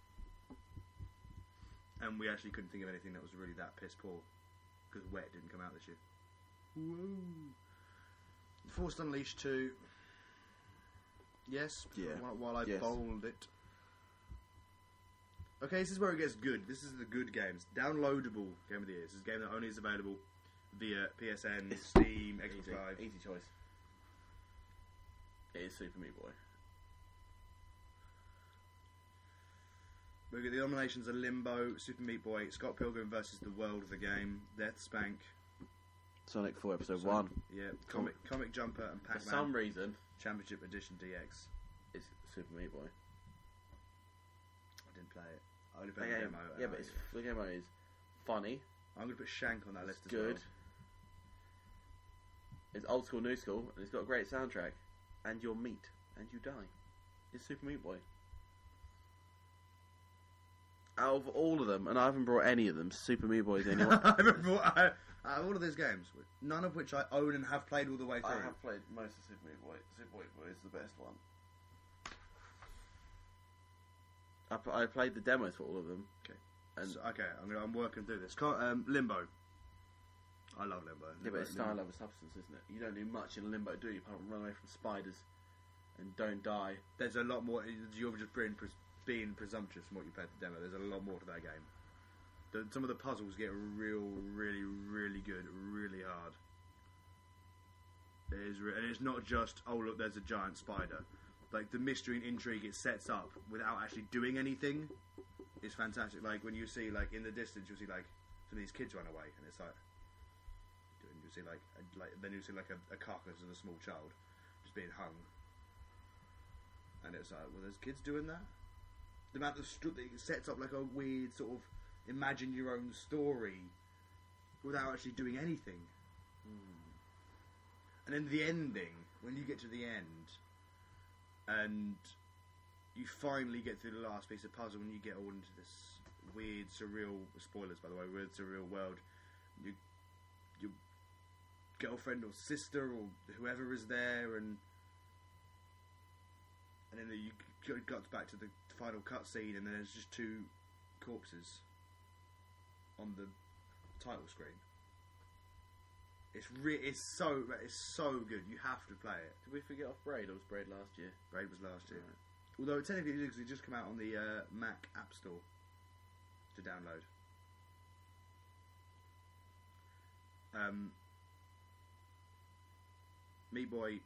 And we actually couldn't think of anything that was really that piss poor. Because Wet didn't come out this year. Whoa. Force Unleashed 2. Yes. Yeah. While I bold it. Okay, this is where it gets good. This is the good games. Downloadable Game of the Year. This is a game that only is available via PSN, Steam, Xbox Live. Easy choice. It is Super Meat Boy. We get the nominations are Limbo, Super Meat Boy, Scott Pilgrim vs. the World of the Game, Death Spank, Sonic 4 Episode 1. Yeah, Comic Jumper and For Pac-Man some reason, Championship Edition DX. it's Super Meat Boy. I didn't play it. I only played the demo. Yeah, but the demo is funny. I'm going to put Shank on that list as Good. well. It's old school, new school, and it's got a great soundtrack. And you're meat, and you die. It's Super Meat Boy. Out of all of them, and I haven't brought any of them, Super Meat Boy is the only one. I haven't brought out of all of these games, none of which I own and have played all the way through. I have played most of Super Meat Boy. Super Meat Boy is the best one. I played the demos for all of them. Okay. And Okay, I'm working through this. Limbo. I love Limbo. yeah, but it's style over substance, isn't it? You don't do much in Limbo, do you? Apart from run away from spiders and don't die. There's a lot more. You're just being presumptuous from what you played the demo. There's a lot more to that game. Some of the puzzles get really good, really hard. And it's not just, oh look, there's a giant spider. Like, the mystery and intrigue it sets up without actually doing anything is fantastic. Like, when you see, like, in the distance, you'll see, like, some of these kids run away, and it's like, and you see, then you see, like, a carcass of a small child just being hung. And it's like, well, there's kids doing that? The amount of it sets up, like, a weird sort of imagine your own story without actually doing anything. And then the ending, when you get to the end, and you finally get through the last piece of puzzle, and you get all into this weird, surreal, spoilers by the way, weird, surreal world. Your girlfriend or sister or whoever is there, and then you got back to the final cutscene, and then there's just two corpses on the title screen. It's so good. You have to play it. Did we forget off Braid, or was Braid last year? Braid was last year. Right. Although technically it just come out on the Mac App Store to download. Meat Boy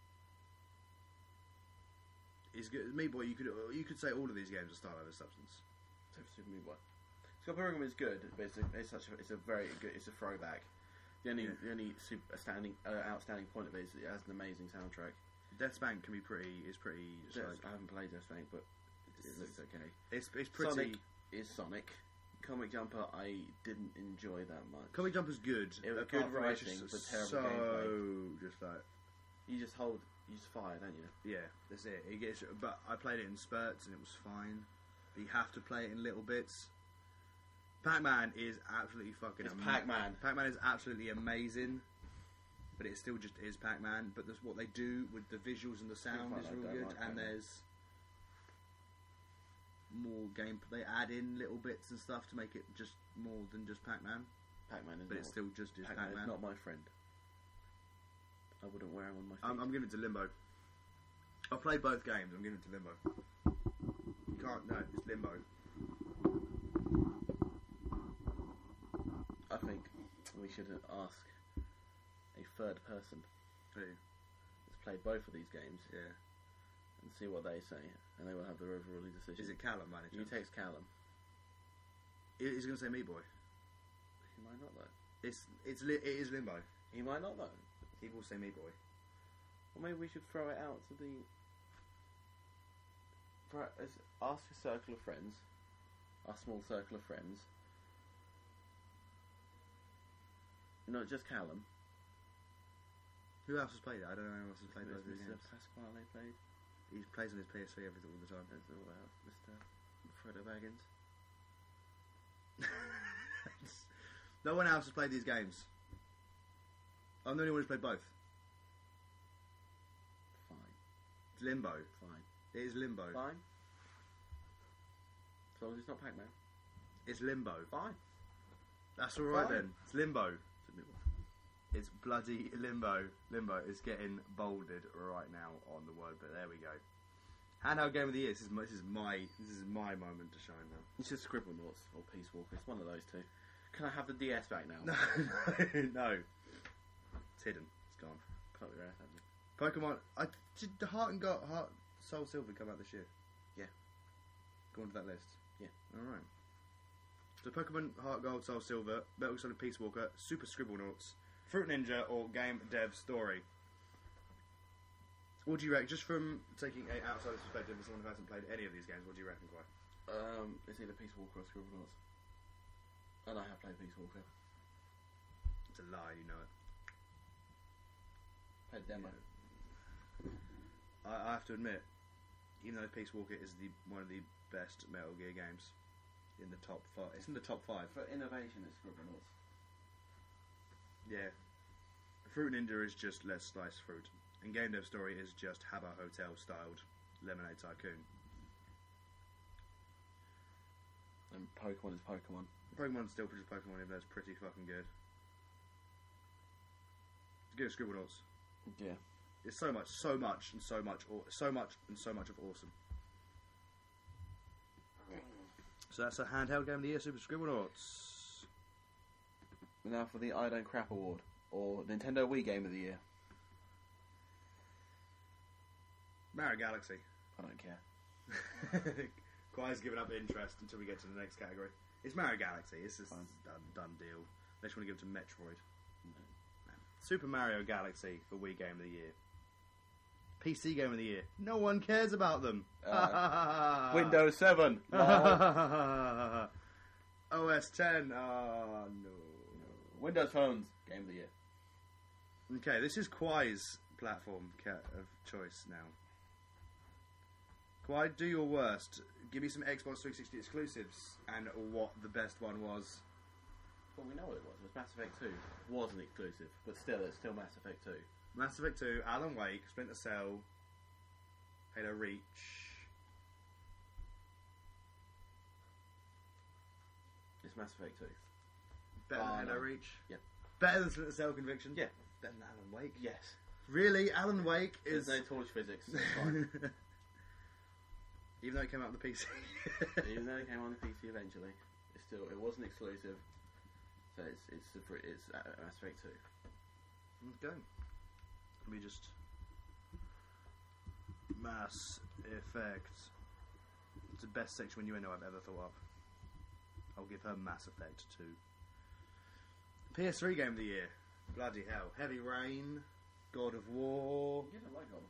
is good. Meat Boy, you could say all of these games are style over substance. Super Meat Boy. Scott Pilgrim is good, but it's a very good. It's a throwback. The only outstanding point of it is it has an amazing soundtrack. Death's Bank can be pretty. I haven't played Death's Bank, but it looks okay. It's pretty. Sonic is Sonic. Comic Jumper, I didn't enjoy that much. Comic Jumper's good. It was good writing, but terrible gameplay. Just like you just fire, don't you? Yeah, that's it. But I played it in spurts and it was fine. But you have to play it in little bits. Pac-Man is absolutely fucking amazing. Pac-Man. Pac-Man is absolutely amazing, but it still just is Pac-Man. But what they do with the visuals and the sound is real good, and there's more gameplay. They add in little bits and stuff to make it just more than just Pac-Man. Pac-Man is, but it's still just is Pac-Man. Pac-Man. Is not my friend. I wouldn't wear him on my feet. I'm giving it to Limbo. I've played both games. I'm giving it to Limbo. You can't. No, it's Limbo. I think we should ask a third person that's played both of these games, and see what they say, and they will have their overall decision. Is it Callum, manager? You text Callum. He's going to say Meat Boy. He might not though. It is Limbo. He might not though. He will say Meat Boy. Well, maybe we should throw it out to the. Ask a circle of friends, our small circle of friends. Not just Callum. Who else has played it? I don't know who else has played those games. Mr. Pasquale played. He plays on his PS3 all the time. That's all out. Mr. Frodo Baggins. No one else has played these games. I'm the only one who's played both. Fine. It's Limbo. Fine. It is Limbo. Fine. As long as it's not Pac-Man. It's Limbo. Fine. That's alright then. It's Limbo. It's bloody Limbo. Limbo is getting bolded right now on the word, but there we go. Handheld game of the year. This is my moment to shine now. It's just Scribblenauts or Peace Walker. It's one of those two. Can I have the DS back now? No. It's hidden. It's gone. Can't be right, haven't you? Pokemon. Did the Heart Soul Silver come out this year? Yeah. Go on to that list. Yeah. Alright. So Pokemon Heart Gold, Soul Silver, Metal Solid Peace Walker, Super Scribblenauts, Fruit Ninja, or Game Dev Story. What do you reckon? Just from taking an outsider's perspective as someone who hasn't played any of these games, what do you reckon, Quite? It's either Peace Walker or Scribblenauts. And I have played Peace Walker. It's a lie, you know it. Played demo. Yeah. I have to admit, even though Peace Walker is one of the best Metal Gear games in the top 5, it's in the top 5. For innovation, it's Scribblenauts. Yeah. Fruit Ninja is just less sliced fruit. And Game Dev Story is just Habba Hotel styled Lemonade Tycoon. And Pokemon is Pokemon. Pokemon still produces Pokemon, even though it's pretty fucking good. It's good at Scribblenauts. Yeah. It's so much of awesome. So that's a handheld game of the year, Super Scribblenauts. Now for the I Don't Crap Award, or Nintendo Wii Game of the Year. Mario Galaxy. I don't care. Quai's giving up interest until we get to the next category. It's Mario Galaxy. It's just Fine. done deal. Unless you want to give it to Metroid. No. Super Mario Galaxy for Wii Game of the Year. PC Game of the Year. No one cares about them. Windows 7. lol. OS 10. Oh, no. Windows Phones Game of the Year. Okay, this is Quai's platform of choice now. Quai, do your worst. Give me some Xbox 360 exclusives and what the best one was. Well, we know what it was. It was Mass Effect 2. It wasn't exclusive, but still, it's still Mass Effect 2. Mass Effect 2, Alan Wake, Splinter Cell, Halo Reach. It's Mass Effect 2. Better than Halo no. Reach? Yep. Better than Splinter Cell Conviction? Yeah. Better than Alan Wake? Yes. Really? Alan Wake is... There's no torch physics. It's fine. Even though it came out on the PC. Even though it came on the PC eventually, it wasn't exclusive. So it's Mass Effect 2. Okay. Let me just... Mass Effect. It's the best sexual innuendo I've ever thought of. I'll give her Mass Effect 2. PS3 Game of the Year. Bloody hell. Heavy Rain. God of War. You didn't like God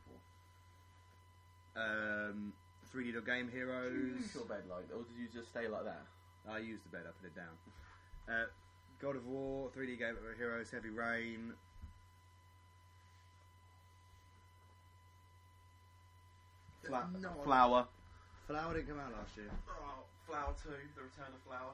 of War. 3D Game Heroes. Did you use your bed like that, or did you just stay like that? I used the bed, I put it down. God of War, 3D Game Heroes, Heavy Rain. Flower. Flower didn't come out last year. Oh, Flower 2, The Return of Flower.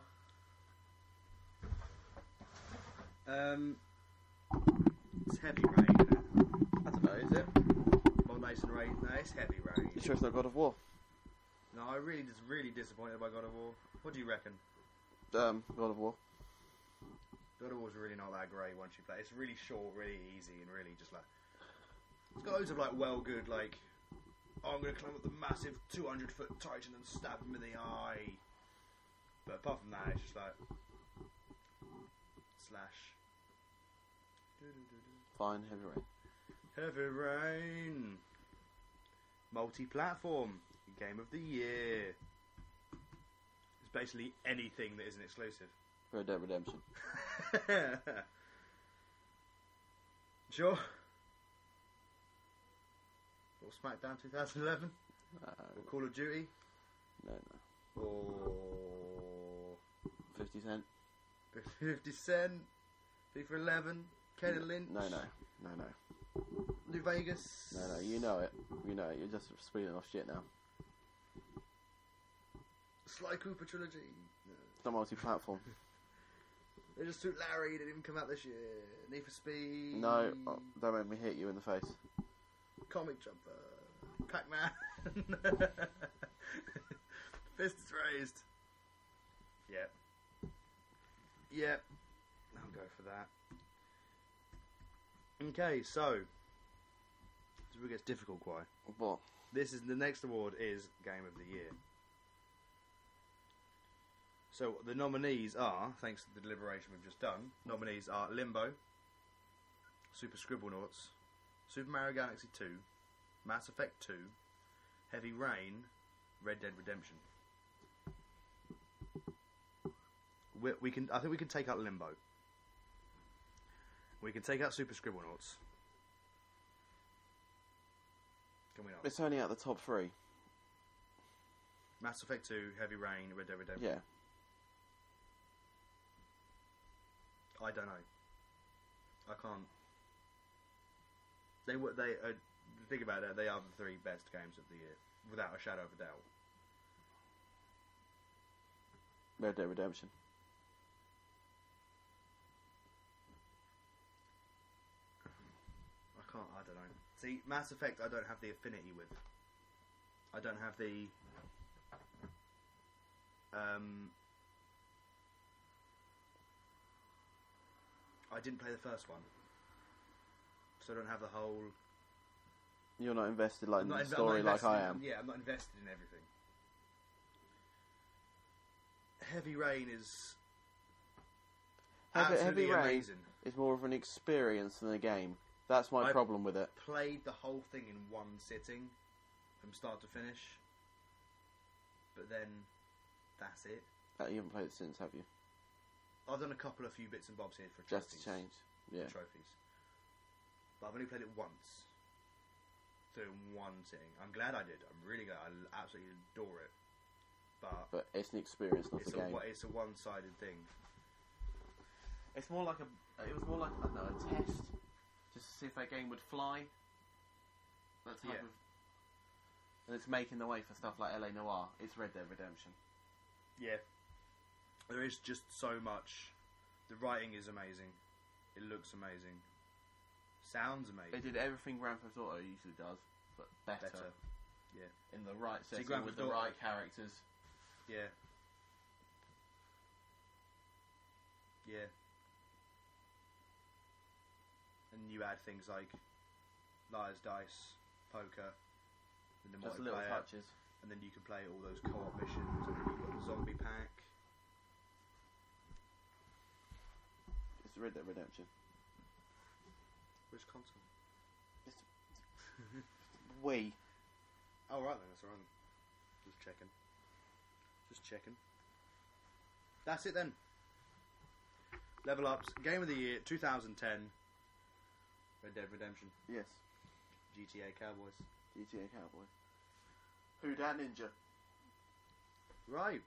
It's Heavy Rain. I don't know, is it? Mod Mason Rain. No, it's Heavy Rain. You sure it's not God of War? No, I'm really disappointed by God of War. What do you reckon? God of War. God of War's really not that great once you play. It's really short, really easy, and really just like... It's got loads of like well-good, like... Oh, I'm going to climb up the massive 200-foot Titan and stab him in the eye. But apart from that, it's just like... Slash. Fine, Heavy Rain. Heavy Rain. Multi-platform. Game of the Year. It's basically anything that isn't exclusive. Red Dead Redemption. Sure. Or SmackDown 2011. Or Call of Duty. No. Or 50 Cent. 50 Cent. FIFA 11. Kenny Lynch. No. New Vegas. No, you know it. You know it. You're just spilling off shit now. Sly Cooper trilogy. No. It's not multi-platform. They just took Larry. They didn't even come out this year. Need for Speed. No, don't make me hit you in the face. Comic Jumper. Pac-Man. Fists raised. Yep. I'll go for that. Okay, so this is where it gets difficult, Quai. What? The next award is Game of the Year. So the nominees are, thanks to the deliberation we've just done, nominees are Limbo, Super Scribblenauts, Super Mario Galaxy 2, Mass Effect 2, Heavy Rain, Red Dead Redemption. I think we can take out Limbo. We can take out Super Scribblenauts. Can we not? It's only out the top 3. Mass Effect 2, Heavy Rain, Red Dead Redemption. Yeah. I don't know. I can't. Think about it. They are the 3 best games of the year, without a shadow of a doubt. Red Dead Redemption. I don't know. See, Mass Effect I don't have the affinity with. I don't have the I didn't play the first one, so I don't have the whole. You're not invested in the I'm story not like I invested am. Yeah, I'm not invested in everything. Heavy Rain is Heavy absolutely Rain amazing. is more of an experience than a game. That's my problem with it. Played the whole thing in one sitting, from start to finish. But then, that's it. You haven't played it since, have you? I've done a few bits and bobs here for Just trophies. to change. Yeah. For trophies. But I've only played it once. So in one sitting. I'm glad I did. I'm really glad. I absolutely adore it. But it's an experience, not a game. It's a one-sided thing. It's more like it was more like I don't know, a test, just to see if that game would fly. That type of. And it's making the way for stuff like LA Noire. It's Red Dead Redemption. Yeah. There is just so much. The writing is amazing. It looks amazing. Sounds amazing. It did everything Grand Theft Auto usually does, but better. Yeah. In the right setting Grand with Theft the Auto- right characters. Yeah. Yeah. And you add things like Liar's Dice, poker, and then Just little touches. and then you can play all those co-op missions, and then you've got the zombie pack. It's Red Dead Redemption. Which console? It's Wii. Oh, right then, that's all right. Just checking. That's it then. Level Ups, Game of the Year, 2010. Red Dead Redemption. Yes. GTA Cowboys. GTA Cowboy. Who Dat Ninja? Right.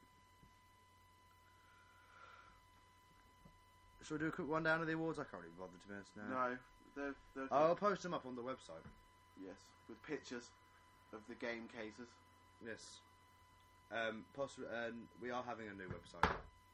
Shall we do a quick rundown of the awards? I can't really bother to be honest now. No, they're I'll post them up on the website. yes, with pictures of the game cases. Yes. Possibly, we are having a new website.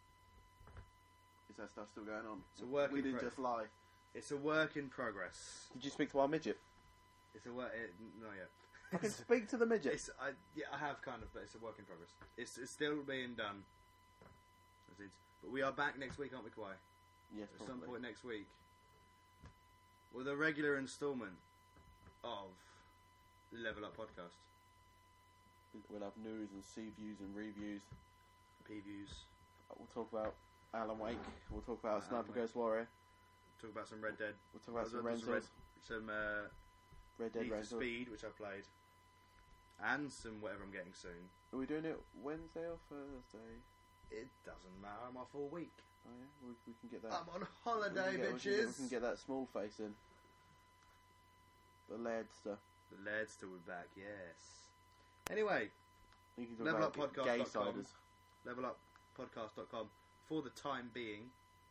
Is that stuff still going on? It's a work We in didn't pro- just lie. It's a work in progress. Did you speak to our midget? It's a work. Not yet. I can speak to the midget. I have kind of, but it's a work in progress. It's still being done. But we are back next week, aren't we, Kawhi? Yes, At probably. some point next week. With a regular instalment of the Level Up podcast. We'll have news and C-views and reviews. Previews. We'll talk about Alan Wake. We'll talk about Alan Sniper Wake. Ghost Warrior. Talk about some Red Dead. We'll talk about some There's rentals. some Red Dead Need for Rentals. Speed, which I've played. And some whatever I'm getting soon. Are we doing it Wednesday or Thursday? It doesn't matter, I'm off all week. Oh yeah, we can get that. I'm on holiday, we bitches! can get that small face in. The Leadster. The Laird still be back, yes. Anyway, You can talk Level about Up Podcast gay dot com. ciders. leveluppodcast.com for the time being.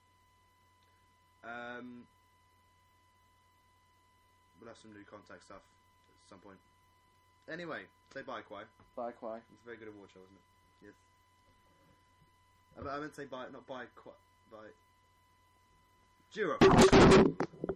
We'll have some new contact stuff at some point. Anyway, say bye, Kwai. Bye, Kwai. It's a very good award show, wasn't it? Yes. I meant to say bye, not bye, Kwai. Bye. Jiro.